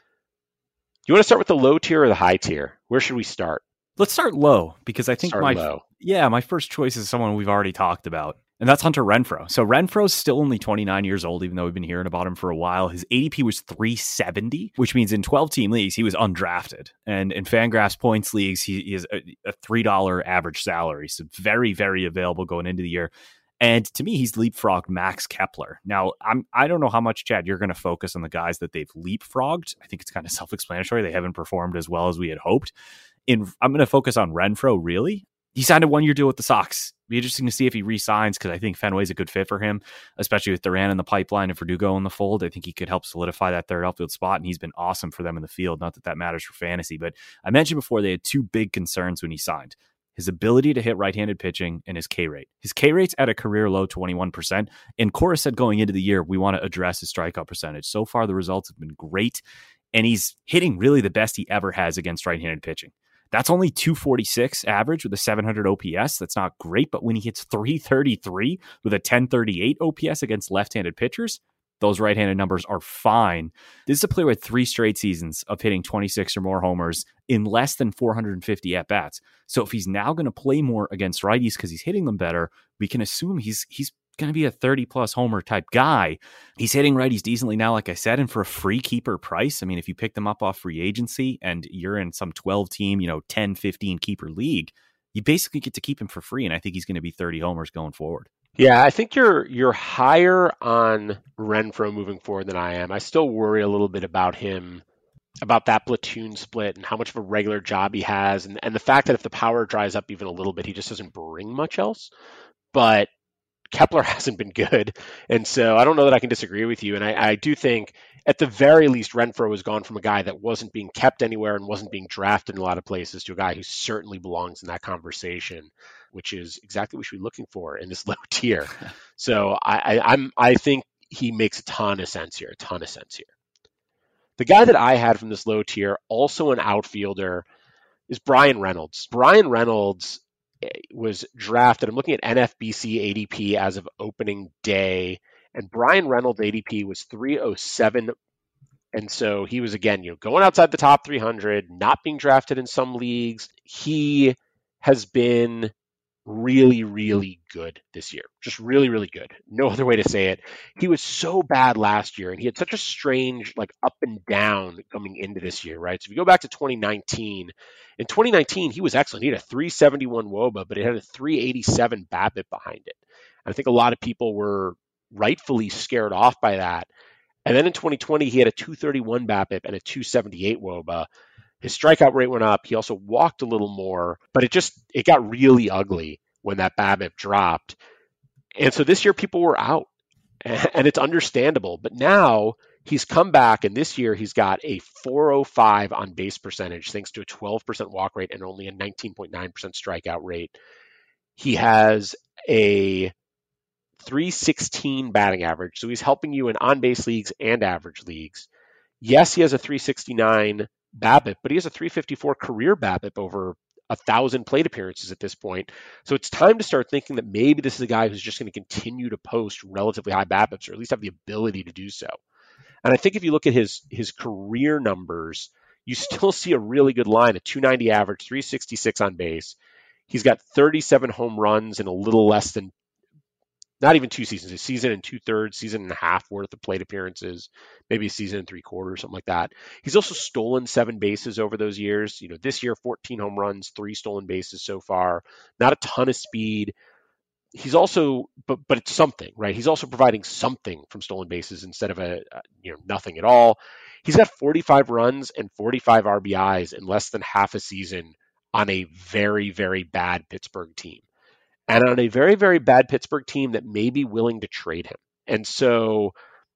Speaker 1: Do you want to start with the low tier or the high tier? Where should we start?
Speaker 2: Let's start low, because I think
Speaker 1: start
Speaker 2: my
Speaker 1: low.
Speaker 2: yeah, my first choice is someone we've already talked about, and that's Hunter Renfroe. So Renfroe's still only twenty-nine years old, even though we've been hearing about him for a while. His A D P was three seventy, which means in twelve-team leagues, he was undrafted. And in Fangraphs points leagues, he, he is a, a three dollars average salary. So very, very available going into the year. And to me, he's leapfrogged Max Kepler. Now, I'm, I don't know how much, Chad, you're going to focus on the guys that they've leapfrogged. I think it's kind of self-explanatory. They haven't performed as well as we had hoped. In, I'm going to focus on Renfroe, really. He signed a one-year deal with the Sox. Be interesting to see if he re-signs, because I think Fenway's a good fit for him, especially with Duran in the pipeline and Verdugo in the fold. I think he could help solidify that third outfield spot, and he's been awesome for them in the field. Not that that matters for fantasy, but I mentioned before they had two big concerns when he signed: his ability to hit right-handed pitching and his K rate. His K rate's at a career low twenty-one percent, and Cora said going into the year, we want to address his strikeout percentage. So far, the results have been great, and he's hitting really the best he ever has against right-handed pitching. That's only two forty-six average with a seven hundred O P S. That's not great, but when he hits three thirty-three with a ten thirty-eight O P S against left-handed pitchers, those right-handed numbers are fine. This is a player with three straight seasons of hitting twenty-six or more homers in less than four hundred fifty at-bats. So if he's now going to play more against righties because he's hitting them better, we can assume he's he's going to be a thirty-plus homer type guy. He's hitting righties decently now, like I said, and for a free keeper price. I mean, if you pick them up off free agency and you're in some twelve-team, you know, ten, fifteen keeper league, you basically get to keep him for free, and I think he's going to be thirty homers going forward.
Speaker 1: Yeah, I think you're you're higher on Renfroe moving forward than I am. I still worry a little bit about him, about that platoon split and how much of a regular job he has, and, and the fact that if the power dries up even a little bit, he just doesn't bring much else. But Kepler hasn't been good, and so I don't know that I can disagree with you. And I, I do think, at the very least, Renfroe has gone from a guy that wasn't being kept anywhere and wasn't being drafted in a lot of places to a guy who certainly belongs in that conversation, which is exactly what we should be looking for in this low tier. So I, I, I'm I think he makes a ton of sense here, a ton of sense here. The guy that I had from this low tier, also an outfielder, is Bryan Reynolds. Bryan Reynolds was drafted. I'm looking at N F B C A D P as of opening day, and Bryan Reynolds A D P was three oh seven. And so he was, again, you know, going outside the top three hundred, not being drafted in some leagues. He has been really, really good this year. Just really, really good. No other way to say it. He was so bad last year, and he had such a strange, like, up and down coming into this year, right? So if you go back to twenty nineteen, in twenty nineteen, he was excellent. He had a three seventy-one W O B A, but it had a three eighty-seven BABIP behind it. And I think a lot of people were rightfully scared off by that. And then in twenty twenty, he had a two thirty-one BABIP and a two seventy-eight W O B A. His strikeout rate went up. He also walked a little more, but it just, it got really ugly when that BABIP dropped. And so this year people were out, and it's understandable. But now he's come back, and this year he's got a four oh five on base percentage thanks to a twelve percent walk rate and only a nineteen point nine percent strikeout rate. He has a three sixteen batting average, so he's helping you in on-base leagues and average leagues. Yes, he has a three sixty-nine BABIP, but he has a three fifty-four career BABIP over a thousand plate appearances at this point. So it's time to start thinking that maybe this is a guy who's just going to continue to post relatively high BABIPs, or at least have the ability to do so. And I think if you look at his his career numbers, you still see a really good line, a two ninety average, three sixty-six on base. He's got thirty-seven home runs in a little less than, not even two seasons, a season and two thirds, season and a half worth of plate appearances, maybe a season and three quarters, something like that. He's also stolen seven bases over those years. You know, this year, fourteen home runs, three stolen bases so far, not a ton of speed. He's also, but but it's something, right? He's also providing something from stolen bases instead of a, a you know, nothing at all. He's got forty-five runs and forty-five R B Is in less than half a season on a very, very bad Pittsburgh team. And on a very, very bad Pittsburgh team that may be willing to trade him. And so,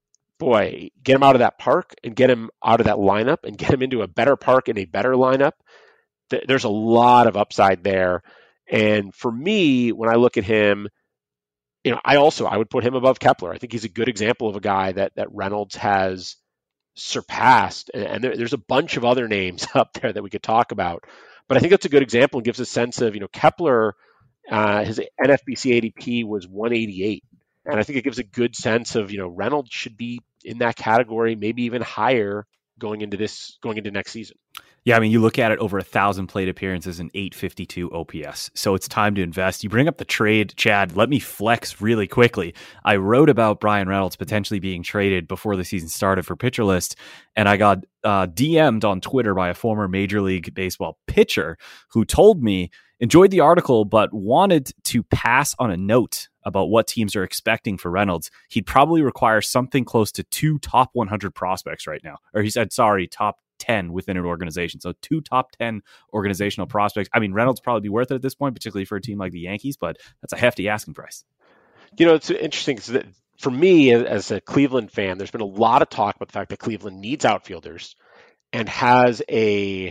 Speaker 1: boy, get him out of that park and get him out of that lineup and get him into a better park and a better lineup. There's a lot of upside there. And for me, when I look at him, you know, I also, I would put him above Kepler. I think he's a good example of a guy that that Reynolds has surpassed. And, and there, there's a bunch of other names up there that we could talk about. But I think that's a good example and gives a sense of, you know, Kepler, Uh, his N F B C A D P was one eighty-eight. And I think it gives a good sense of, you know, Reynolds should be in that category, maybe even higher going into this, going into next season.
Speaker 2: Yeah, I mean, you look at it, over a thousand plate appearances and eight fifty-two O P S. So it's time to invest. You bring up the trade, Chad. Let me flex really quickly. I wrote about Bryan Reynolds potentially being traded before the season started for Pitcher List, and I got uh, D M'd on Twitter by a former Major League Baseball pitcher who told me, enjoyed the article, but wanted to pass on a note about what teams are expecting for Reynolds. He'd probably require something close to two top one hundred prospects right now. Or he said, sorry, top ten within an organization. So two top ten organizational prospects. I mean, Reynolds probably be worth it at this point, particularly for a team like the Yankees, but that's a hefty asking price.
Speaker 1: You know, it's interesting. So that for me, as a Cleveland fan, there's been a lot of talk about the fact that Cleveland needs outfielders and has a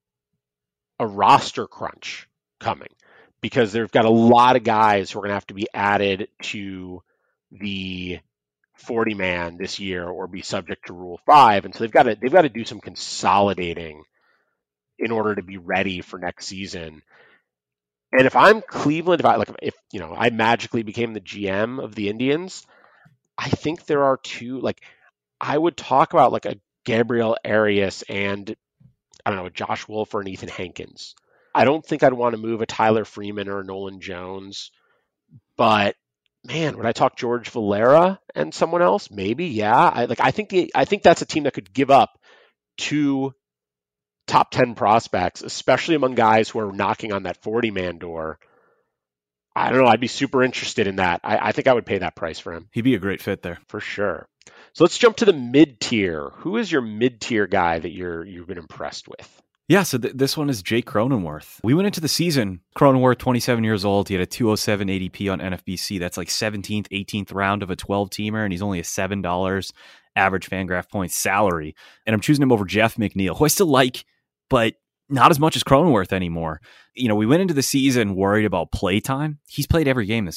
Speaker 1: a roster crunch coming, because they've got a lot of guys who are going to have to be added to the forty man this year or be subject to Rule five. And so they've got to they've got to do some consolidating in order to be ready for next season. And if I'm Cleveland, if I like if you know I magically became the G M of the Indians, I think there are two, like I would talk about like a Gabriel Arias and I don't know, a Josh Wolf or an Ethan Hankins. I don't think I'd want to move a Tyler Freeman or a Nolan Jones, but man, would I talk George Valera and someone else? Maybe, yeah. I like. I think the. I think that's a team that could give up two top ten prospects, especially among guys who are knocking on that forty man door. I don't know. I'd be super interested in that. I, I think I would pay that price for him.
Speaker 2: He'd be a great fit there
Speaker 1: for sure. So let's jump to the mid tier. Who is your mid tier guy that you're you've been impressed with?
Speaker 2: Yeah, so th- this one is Jake Cronenworth. We went into the season, Cronenworth, twenty-seven years old. He had a two oh seven A D P on N F B C. That's like seventeenth, eighteenth round of a twelve-teamer, and he's only a seven dollars average Fangraph points salary. And I'm choosing him over Jeff McNeil, who I still like, but not as much as Cronenworth anymore. You know, we went into the season worried about play time. He's played every game this year.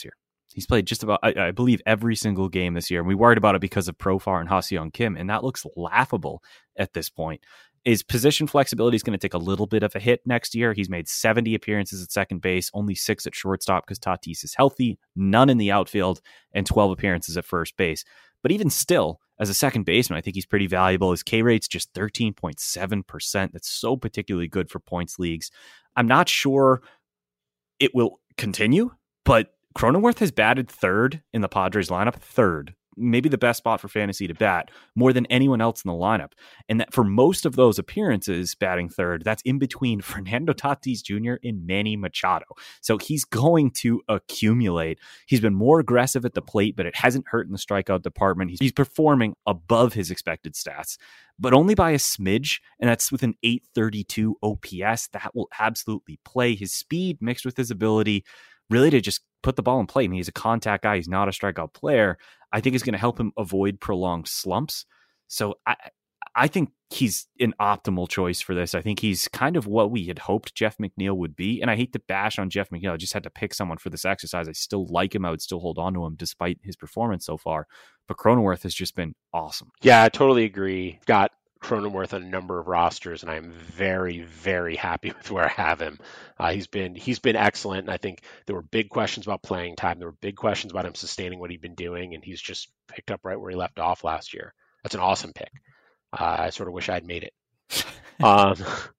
Speaker 2: He's played just about, I, I believe, every single game this year. And we worried about it because of Profar and Ha-Seong Kim, and that looks laughable at this point. His position flexibility is going to take a little bit of a hit next year. He's made seventy appearances at second base, only six at shortstop because Tatis is healthy, none in the outfield, and twelve appearances at first base. But even still, as a second baseman, I think he's pretty valuable. His K rate's just thirteen point seven percent. That's so particularly good for points leagues. I'm not sure it will continue, but Cronenworth has batted third in the Padres lineup, third, maybe the best spot for fantasy to bat, more than anyone else in the lineup. And that for most of those appearances, batting third, that's in between Fernando Tatis Junior and Manny Machado. So he's going to accumulate. He's been more aggressive at the plate, but it hasn't hurt in the strikeout department. He's, he's performing above his expected stats, but only by a smidge, and that's with an eight thirty-two O P S. That will absolutely play. His speed mixed with his ability really to just put the ball in play. I mean, he's a contact guy. He's not a strikeout player. I think is going to help him avoid prolonged slumps. So I I think he's an optimal choice for this. I think he's kind of what we had hoped Jeff McNeil would be. And I hate to bash on Jeff McNeil. I just had to pick someone for this exercise. I still like him. I would still hold on to him despite his performance so far. But Cronenworth has just been awesome.
Speaker 1: Yeah, I totally agree. Got Cronenworth on a number of rosters, and I'm very, very happy with where I have him. Uh, he's been he's been excellent, and I think there were big questions about playing time. There were big questions about him sustaining what he'd been doing, and he's just picked up right where he left off last year. That's an awesome pick. Uh, I sort of wish I'd made it. um,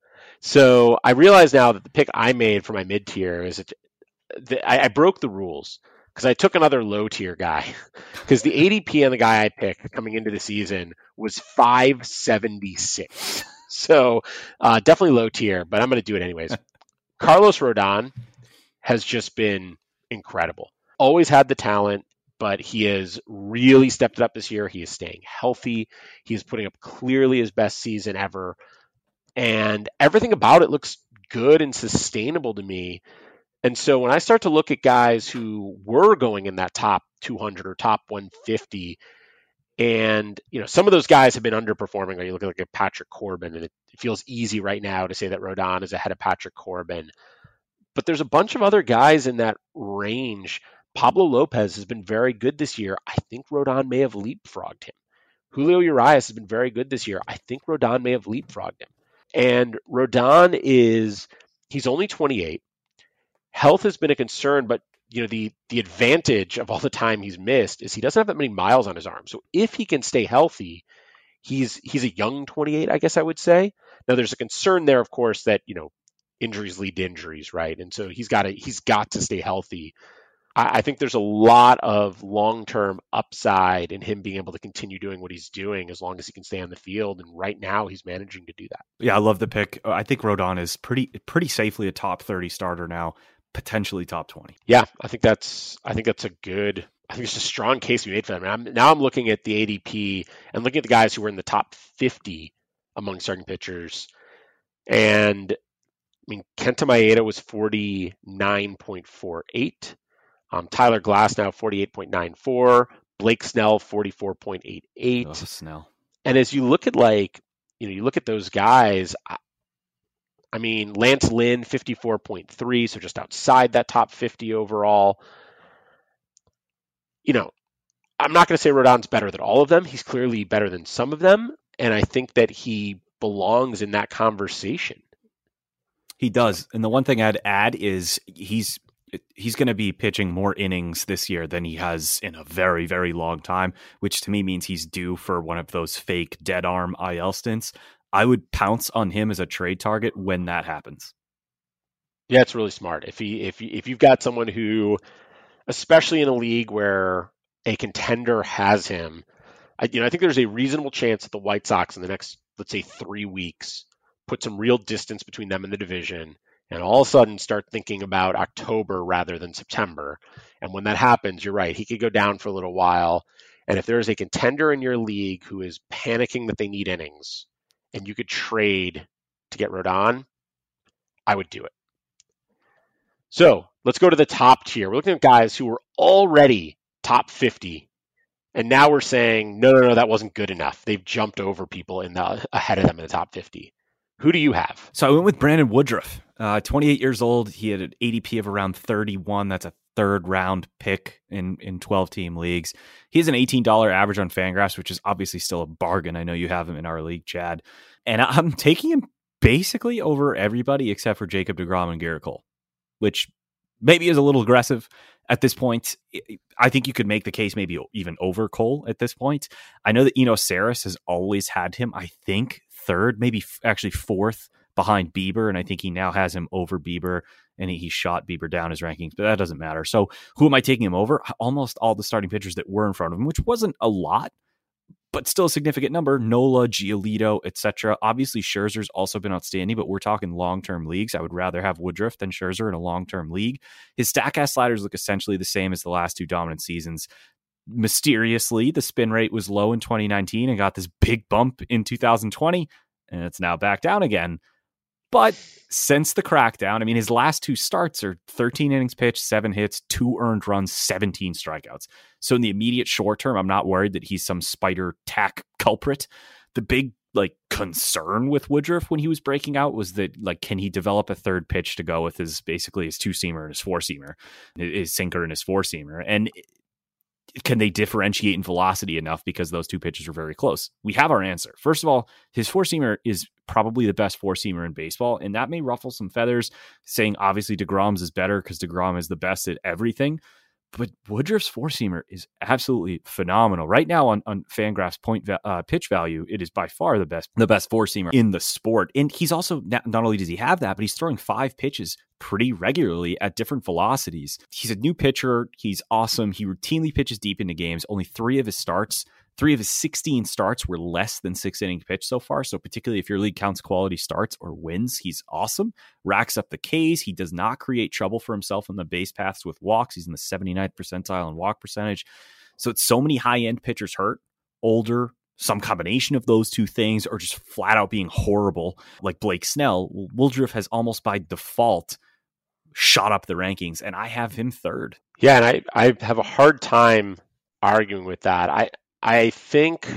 Speaker 1: so I realize now that the pick I made for my mid tier is that the, I, I broke the rules because I took another low tier guy because the A D P on the guy I picked coming into the season was five seventy-six. So uh, definitely low tier, but I'm going to do it anyways. Carlos Rodon has just been incredible. Always had the talent, but he has really stepped it up this year. He is staying healthy. He is putting up clearly his best season ever. And everything about it looks good and sustainable to me. And so when I start to look at guys who were going in that top two hundred or top one fifty, and you know some of those guys have been underperforming. Like you look at like Patrick Corbin, and it feels easy right now to say that Rodon is ahead of Patrick Corbin. But there's a bunch of other guys in that range. Pablo Lopez has been very good this year. I think Rodon may have leapfrogged him. Julio Urias has been very good this year. I think Rodon may have leapfrogged him. And Rodon is, he's only twenty-eight. Health has been a concern, but you know the the advantage of all the time he's missed is he doesn't have that many miles on his arm. So if he can stay healthy, he's he's a young twenty-eight, I guess I would say. Now there's a concern there, of course, that you know injuries lead to injuries, right? And so he's got to he's got to stay healthy. I, I think there's a lot of long-term upside in him being able to continue doing what he's doing as long as he can stay on the field. And right now he's managing to do that.
Speaker 2: Yeah, I love the pick. I think Rodon is pretty pretty safely a top thirty starter now. Potentially top twenty.
Speaker 1: Yeah, I think that's I think that's a good I think it's a strong case we made for them. And I'm, now I'm looking at the A D P and looking at the guys who were in the top fifty among starting pitchers. And I mean, Kenta Maeda was forty-nine point four eight. Um, Tyler Glasnow forty-eight point nine four. Blake Snell forty-four point eight eight.
Speaker 2: Oh, Snell.
Speaker 1: And as you look at like, you know, you look at those guys. I, I mean, Lance Lynn, fifty-four point three, so just outside that top fifty overall. You know, I'm not going to say Rodon's better than all of them. He's clearly better than some of them, and I think that he belongs in that conversation.
Speaker 2: He does. And the one thing I'd add is he's he's going to be pitching more innings this year than he has in a very, very long time, which to me means he's due for one of those fake dead arm I L stints. I would pounce on him as a trade target when that happens.
Speaker 1: Yeah, it's really smart. If he, if if you've got someone who, especially in a league where a contender has him, I, you know, I think there's a reasonable chance that the White Sox in the next, let's say, three weeks put some real distance between them and the division, and all of a sudden start thinking about October rather than September. And when that happens, you're right, he could go down for a little while. And if there is a contender in your league who is panicking that they need innings, and you could trade to get Rodon, I would do it. So let's go to the top tier. We're looking at guys who were already top fifty, and now we're saying, no, no, no, that wasn't good enough. They've jumped over people in the ahead of them in the top fifty. Who do you have?
Speaker 2: So I went with Brandon Woodruff, uh, twenty-eight years old. He had an A D P of around thirty-one. That's a third round pick in, in twelve team leagues. He has an eighteen dollars average on Fangraphs, which is obviously still a bargain. I know you have him in our league, Chad. And I'm taking him basically over everybody except for Jacob deGrom and Garrett Cole, which maybe is a little aggressive at this point. I think you could make the case maybe even over Cole at this point. I know that Eno Saris has always had him, I think, third, maybe f- actually fourth behind Bieber, and I think he now has him over Bieber, and he, he shot Bieber down his rankings, but that doesn't matter. So who am I taking him over? Almost all the starting pitchers that were in front of him, which wasn't a lot, but still a significant number. Nola, Giolito, et cetera. Obviously, Scherzer's also been outstanding, but we're talking long-term leagues. I would rather have Woodruff than Scherzer in a long-term league. His Statcast sliders look essentially the same as the last two dominant seasons. Mysteriously, the spin rate was low in twenty nineteen and got this big bump in two thousand twenty, and it's now back down again. But since the crackdown, I mean, his last two starts are thirteen innings pitched, seven hits, two earned runs, seventeen strikeouts. So in the immediate short term, I'm not worried that he's some spider tack culprit. The big like concern with Woodruff when he was breaking out was that, like, can he develop a third pitch to go with his basically his two seamer and his four seamer, his sinker and his four seamer, and can they differentiate in velocity enough because those two pitches are very close? We have our answer. First of all, his four-seamer is probably the best four-seamer in baseball, and that may ruffle some feathers, saying obviously DeGrom's is better because DeGrom is the best at everything. But Woodruff's four-seamer is absolutely phenomenal. Right now on, on Fangraphs point uh, pitch value, it is by far the best the best four-seamer in the sport. And he's also, not, not only does he have that, but he's throwing five pitches pretty regularly at different velocities. He's a new pitcher. He's awesome. He routinely pitches deep into games. Only three of his starts, three of his sixteen starts were less than six innings pitched so far. So particularly if your league counts quality starts or wins, he's awesome. Racks up the Ks. He does not create trouble for himself on the base paths with walks. He's in the seventy-ninth percentile in walk percentage. So it's so many high-end pitchers hurt, older, some combination of those two things, or just flat out being horrible like Blake Snell. Woodruff has almost by default shot up the rankings, and I have him third.
Speaker 1: Yeah, and I, I have a hard time arguing with that. I I think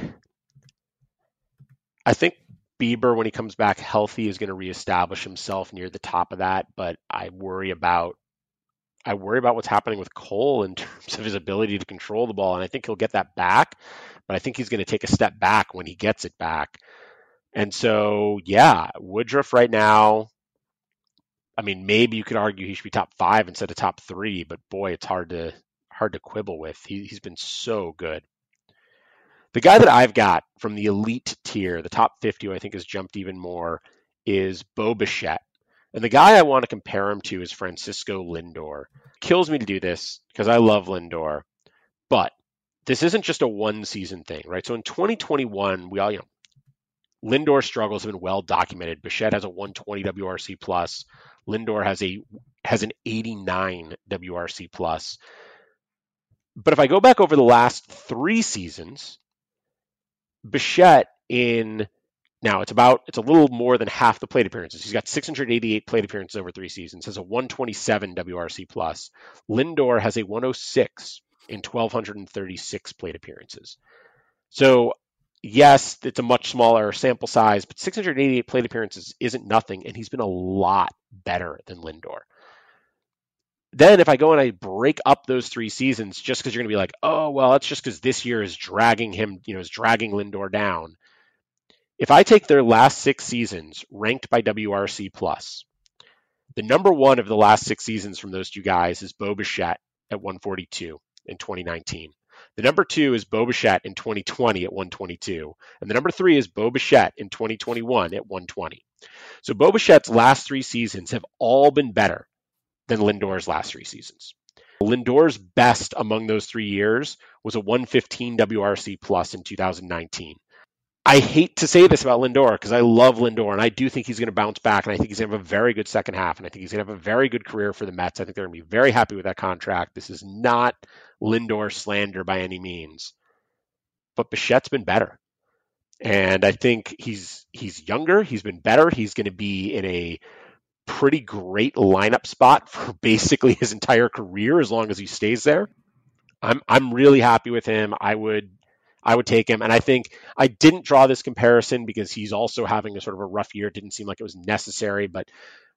Speaker 1: I think Bieber, when he comes back healthy, is going to reestablish himself near the top of that, but I worry about I worry about what's happening with Cole in terms of his ability to control the ball, and I think he'll get that back, but I think he's going to take a step back when he gets it back. And so, yeah, Woodruff right now, I mean, maybe you could argue he should be top five instead of top three, but boy, it's hard to hard to quibble with. He, he's been so good. The guy that I've got from the elite tier, the top fifty, who I think has jumped even more, is Bo Bichette. And the guy I want to compare him to is Francisco Lindor. Kills me to do this because I love Lindor, but this isn't just a one season thing, right? So in twenty twenty-one, we all, you know, Lindor's struggles have been well documented. Bichette has a one twenty W R C plus. Lindor has a has an eighty-nine W R C plus. But if I go back over the last three seasons, Bichette in now it's about it's a little more than half the plate appearances. He's got six hundred eighty-eight plate appearances over three seasons. Has a one twenty-seven W R C plus. Lindor has a one oh six in one thousand two hundred thirty-six plate appearances. So yes, it's a much smaller sample size, but six hundred eighty-eight plate appearances isn't nothing, and he's been a lot better than Lindor. Then if I go and I break up those three seasons, just because you're going to be like, oh, well, that's just because this year is dragging him, you know, is dragging Lindor down. If I take their last six seasons ranked by W R C plus, the number one of the last six seasons from those two guys is Bo Bichette at one forty-two in twenty nineteen. The number two is Bo Bichette in twenty twenty at one twenty-two. And the number three is Bo Bichette in twenty twenty-one at one twenty. So Bo Bichette's last three seasons have all been better than Lindor's last three seasons. Lindor's best among those three years was a one fifteen W R C plus in two thousand nineteen. I hate to say this about Lindor because I love Lindor, and I do think he's going to bounce back, and I think he's going to have a very good second half, and I think he's going to have a very good career for the Mets. I think they're going to be very happy with that contract. This is not Lindor slander by any means, but Bichette's been better, and I think he's he's younger, he's been better, he's going to be in a pretty great lineup spot for basically his entire career as long as he stays there. I'm I'm really happy with him. I would I would take him. And I think I didn't draw this comparison because he's also having a sort of a rough year. It didn't seem like it was necessary, but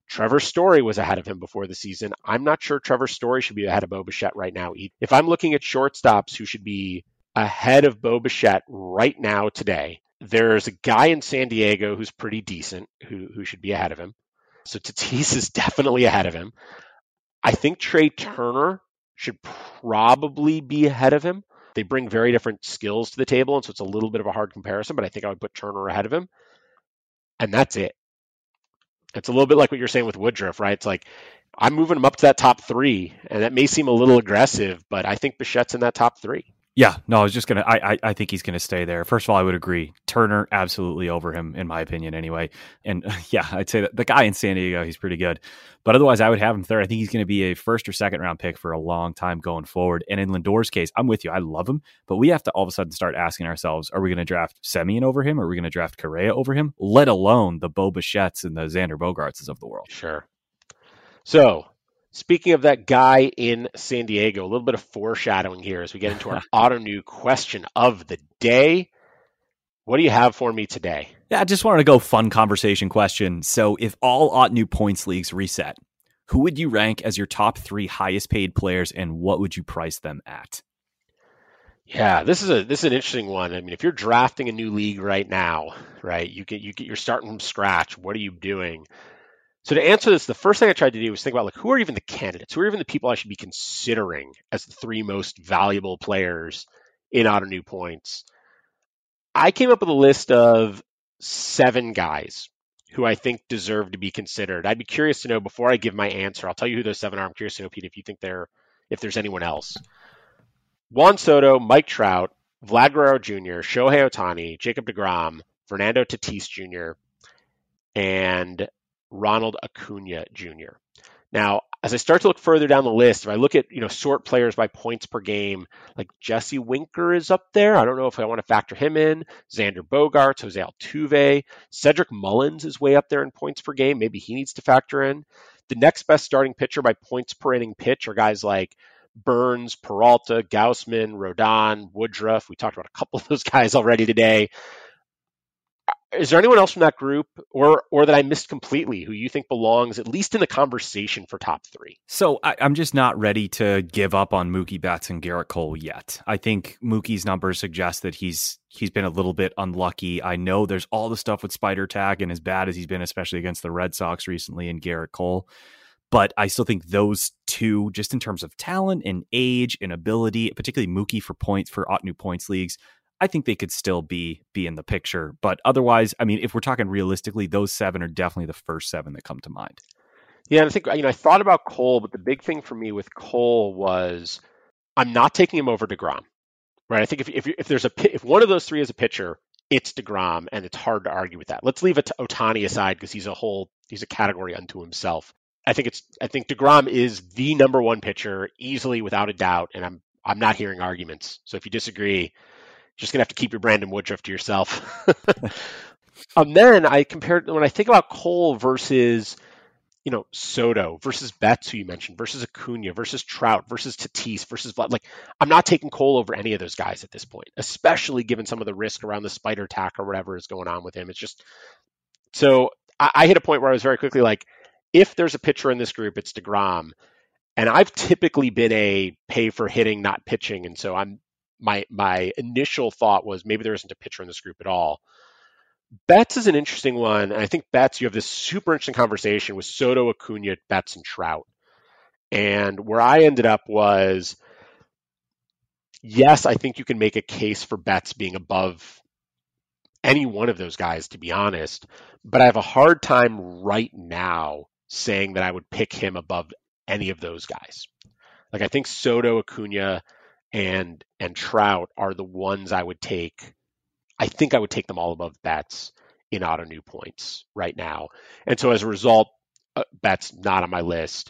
Speaker 1: Trevor Story was ahead of him before the season. I'm not sure Trevor Story should be ahead of Bo Bichette right now. If I'm looking at shortstops who should be ahead of Bo Bichette right now today, there's a guy in San Diego who's pretty decent who, who should be ahead of him. So Tatis is definitely ahead of him. I think Trey Turner should probably be ahead of him. They bring very different skills to the table, and so it's a little bit of a hard comparison, but I think I would put Turner ahead of him. And that's it. It's a little bit like what you're saying with Woodruff, right? It's like, I'm moving him up to that top three, and that may seem a little aggressive, but I think Bichette's in that top three.
Speaker 2: Yeah, no, I was just going to, I I think he's going to stay there. First of all, I would agree. Turner, absolutely over him, in my opinion, anyway. And yeah, I'd say that the guy in San Diego, he's pretty good. But otherwise, I would have him third. I think he's going to be a first or second round pick for a long time going forward. And in Lindor's case, I'm with you. I love him. But we have to all of a sudden start asking ourselves, are we going to draft Semien over him? Or are we going to draft Correa over him? Let alone the Bo Bichettes and the Xander Bogaerts of the world.
Speaker 1: Sure. So, speaking of that guy in San Diego, a little bit of foreshadowing here as we get into our Ottoneu question of the day. What do you have for me today?
Speaker 2: Yeah, I just wanted to go fun conversation question. So if all Ottoneu points leagues reset, who would you rank as your top three highest paid players and what would you price them at?
Speaker 1: Yeah, this is a this is an interesting one. I mean, if you're drafting a new league right now, right, you get you get you're starting from scratch. What are you doing? So to answer this, the first thing I tried to do was think about, like, who are even the candidates? Who are even the people I should be considering as the three most valuable players in Ottoneu points? I came up with a list of seven guys who I think deserve to be considered. I'd be curious to know, before I give my answer, I'll tell you who those seven are. I'm curious to know, Pete, if you think they're, if there's anyone else. Juan Soto, Mike Trout, Vlad Guerrero Junior, Shohei Ohtani, Jacob deGrom, Fernando Tatis Junior, and Ronald Acuna Junior Now, as I start to look further down the list, if I look at, you know, sort players by points per game, like Jesse Winker is up there. I don't know if I want to factor him in. Xander Bogaerts, Jose Altuve, Cedric Mullins is way up there in points per game. Maybe he needs to factor in. The next best starting pitcher by points per inning pitch are guys like Burns, Peralta, Gausman, Rodon, Woodruff. We talked about a couple of those guys already today. Is there anyone else from that group, or or that I missed completely, who you think belongs at least in the conversation for top three?
Speaker 2: So I, I'm just not ready to give up on Mookie Betts and Garrett Cole yet. I think Mookie's numbers suggest that he's he's been a little bit unlucky. I know there's all the stuff with Spider Tag, and as bad as he's been, especially against the Red Sox recently, and Garrett Cole. But I still think those two, just in terms of talent and age and ability, particularly Mookie for points for Ottoneu points leagues, I think they could still be be in the picture. But otherwise, I mean, if we're talking realistically, those seven are definitely the first seven that come to mind.
Speaker 1: Yeah, and I think, you know, I thought about Cole, but the big thing for me with Cole was I'm not taking him over deGrom, right? I think if if, if there's a if one of those three is a pitcher, it's deGrom, and it's hard to argue with that. Let's leave it to Ohtani aside because he's a whole he's a category unto himself. I think it's I think deGrom is the number one pitcher easily, without a doubt, and I'm I'm not hearing arguments. So if you disagree, just going to have to keep your Brandon Woodruff to yourself. um, then I compared, when I think about Cole versus, you know, Soto versus Betts, who you mentioned, versus Acuna, versus Trout, versus Tatis, versus Vlad, like, I'm not taking Cole over any of those guys at this point, especially given some of the risk around the spider tack or whatever is going on with him. It's just, so I, I hit a point where I was very quickly like, if there's a pitcher in this group, it's deGrom. And I've typically been a pay for hitting, not pitching. And so I'm, My my initial thought was maybe there isn't a pitcher in this group at all. Betts is an interesting one. And I think Betts, you have this super interesting conversation with Soto, Acuna, Betts, and Trout. And where I ended up was, yes, I think you can make a case for Betts being above any one of those guys, to be honest. But I have a hard time right now saying that I would pick him above any of those guys. Like, I think Soto, Acuna, and and Trout are the ones I would take. I think I would take them all above Betts in Ottoneu points right now. And so as a result, uh, Betts not on my list.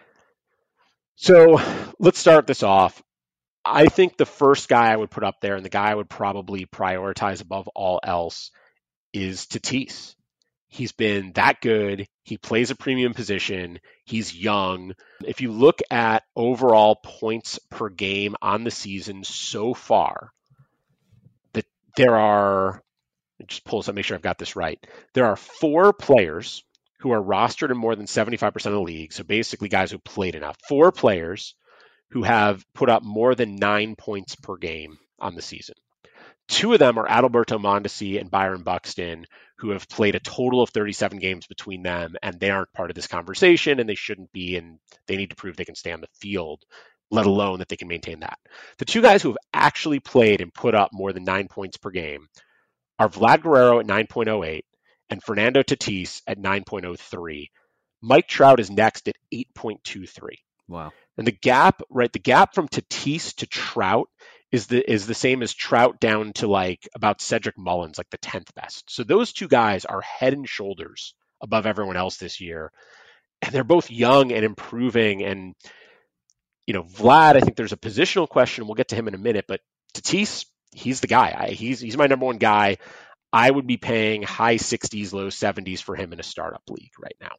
Speaker 1: So let's start this off. I think the first guy I would put up there, and the guy I would probably prioritize above all else, is Tatis. He's been that good. He plays a premium position. He's young. If you look at overall points per game on the season so far, that there are, just pull this up, make sure I've got this right. There are four players who are rostered in more than seventy-five percent of the league. So basically guys who played enough. Four players who have put up more than nine points per game on the season. Two of them are Adalberto Mondesi and Byron Buxton, who have played a total of thirty-seven games between them, and they aren't part of this conversation, and they shouldn't be, and they need to prove they can stay on the field, let alone that they can maintain that. The two guys who have actually played and put up more than nine points per game are Vlad Guerrero at nine point oh eight and Fernando Tatis at nine point oh three. Mike Trout is next at eight point two three.
Speaker 2: Wow.
Speaker 1: And the gap, right, the gap from Tatis to Trout is the is the same as Trout down to like about Cedric Mullins, like the tenth best. So those two guys are head and shoulders above everyone else this year. And they're both young and improving. And, you know, Vlad, I think there's a positional question. We'll get to him in a minute, but Tatis, he's the guy. I, he's he's my number one guy. I would be paying high sixties, low seventies for him in a startup league right now.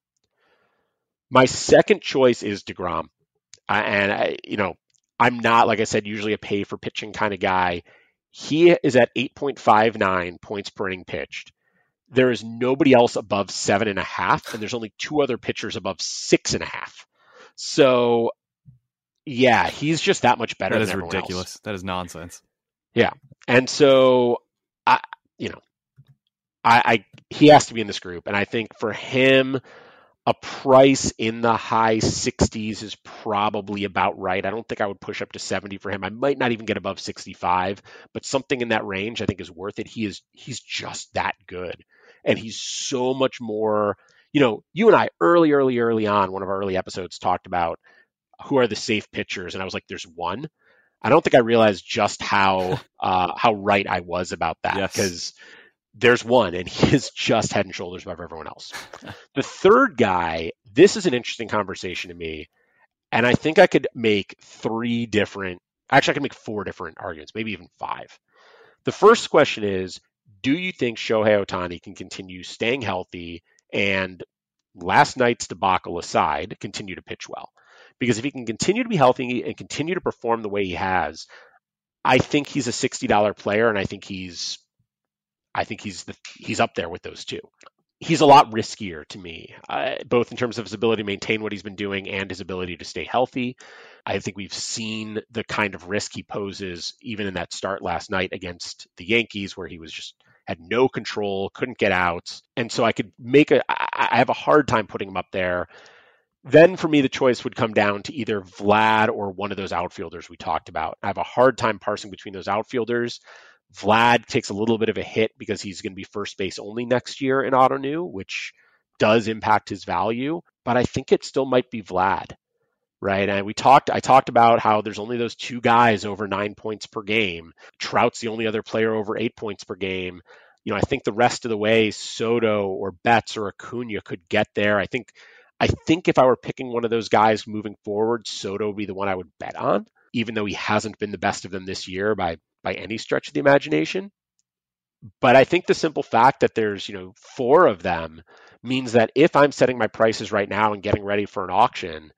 Speaker 1: My second choice is DeGrom. Uh, and, I, you know, I'm not, like I said, usually a pay for pitching kind of guy. He is at eight point five nine points per inning pitched. There is nobody else above seven and a half, and there's only two other pitchers above six and a half. So, yeah, he's just that much better
Speaker 2: that
Speaker 1: than
Speaker 2: is
Speaker 1: everyone
Speaker 2: ridiculous.
Speaker 1: else.
Speaker 2: That is nonsense.
Speaker 1: Yeah. And so, I, you know, I, I he has to be in this group. And I think for him, a price in the high sixties is probably about right. I don't think I would push up to seventy for him. I might not even get above sixty-five, but something in that range I think is worth it. He is he's just that good. And he's so much more, you know, you and I early, early, early on, one of our early episodes talked about who are the safe pitchers. And I was like, there's one. I don't think I realized just how uh, how right I was about that, because yes. There's one, and he is just head and shoulders above everyone else. The third guy, this is an interesting conversation to me, and I think I could make three different, actually I could make four different arguments, maybe even five. The first question is, do you think Shohei Ohtani can continue staying healthy and, last night's debacle aside, continue to pitch well? Because if he can continue to be healthy and continue to perform the way he has, I think he's a sixty dollars player, and I think he's I think he's the, he's up there with those two. He's a lot riskier to me, uh, both in terms of his ability to maintain what he's been doing and his ability to stay healthy. I think we've seen the kind of risk he poses even in that start last night against the Yankees, where he was just had no control, couldn't get out. And so I could make a, I have a hard time putting him up there. Then for me, the choice would come down to either Vlad or one of those outfielders we talked about. I have a hard time parsing between those outfielders. Vlad takes a little bit of a hit because he's going to be first base only next year in Ottoneu, which does impact his value. But I think it still might be Vlad, right? And we talked, I talked about how there's only those two guys over nine points per game. Trout's the only other player over eight points per game. You know, I think the rest of the way, Soto or Betts or Acuna could get there. I think, I think if I were picking one of those guys moving forward, Soto would be the one I would bet on, even though he hasn't been the best of them this year by by any stretch of the imagination. But I think the simple fact that there's, you know, four of them means that if I'm setting my prices right now and getting ready for an auction,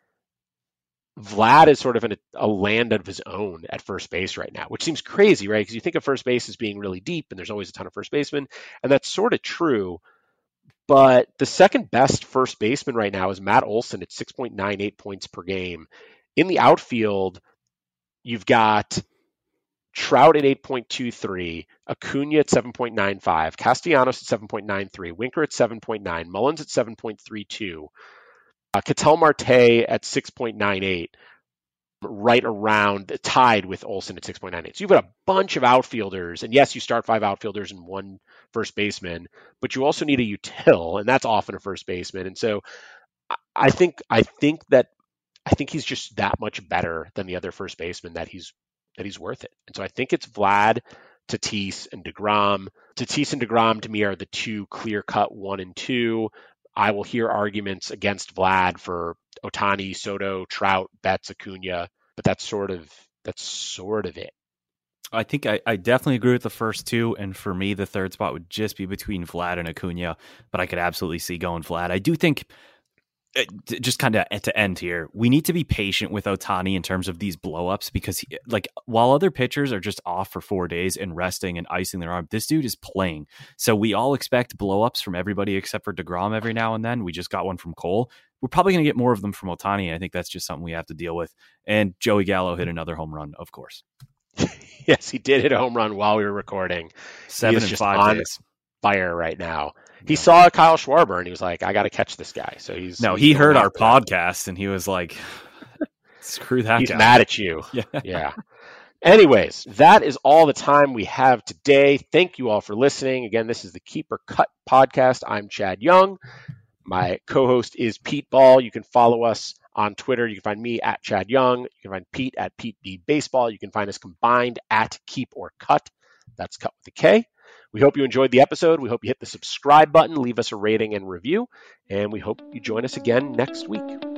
Speaker 1: Vlad is sort of in a, a land of his own at first base right now, which seems crazy, right? Because you think of first base as being really deep and there's always a ton of first basemen, and that's sort of true. But the second best first baseman right now is Matt Olson at six point nine eight points per game. In the outfield, you've got Trout at eight point two three, Acuna at seven point nine five, Castellanos at seven point nine three, Winker at seven point nine, Mullins at seven point three two, uh, Ketel Marte at six point nine eight, right around, tied with Olson at six point nine eight. So you've got a bunch of outfielders, and yes, you start five outfielders and one first baseman, but you also need a util, and that's often a first baseman. And so I think I think that I think he's just that much better than the other first baseman that he's that he's worth it. And so I think it's Vlad, Tatis, and DeGrom. Tatis and DeGrom to me are the two clear-cut one and two. I will hear arguments against Vlad for Ohtani, Soto, Trout, Betts, Acuna, but that's sort of that's sort of it.
Speaker 2: I think I, I definitely agree with the first two, and for me, the third spot would just be between Vlad and Acuna, but I could absolutely see going Vlad. I do think just kind of to end here, we need to be patient with Ohtani in terms of these blowups because, he, like, while other pitchers are just off for four days and resting and icing their arm, this dude is playing. So we all expect blowups from everybody except for DeGrom every now and then. We just got one from Cole. We're probably going to get more of them from Ohtani. I think that's just something we have to deal with. And Joey Gallo hit another home run, of course.
Speaker 1: Yes, he did hit a home run while we were recording.
Speaker 2: Seven and
Speaker 1: just
Speaker 2: five
Speaker 1: on
Speaker 2: days.
Speaker 1: Fire right now. He yeah. saw Kyle Schwarber and he was like, I got to catch this guy. So he's
Speaker 2: no,
Speaker 1: he's
Speaker 2: he heard our
Speaker 1: that.
Speaker 2: podcast and he was like, screw that
Speaker 1: he's
Speaker 2: guy.
Speaker 1: mad at you.
Speaker 2: Yeah.
Speaker 1: yeah. Anyways, that is all the time we have today. Thank you all for listening. Again, this is the Keep or Cut podcast. I'm Chad Young. My co-host is Pete Ball. You can follow us on Twitter. You can find me at Chad Young. You can find Pete at Pete B Baseball. You can find us combined at Keep or Cut. That's cut with a K. We hope you enjoyed the episode. We hope you hit the subscribe button, leave us a rating and review, and we hope you join us again next week.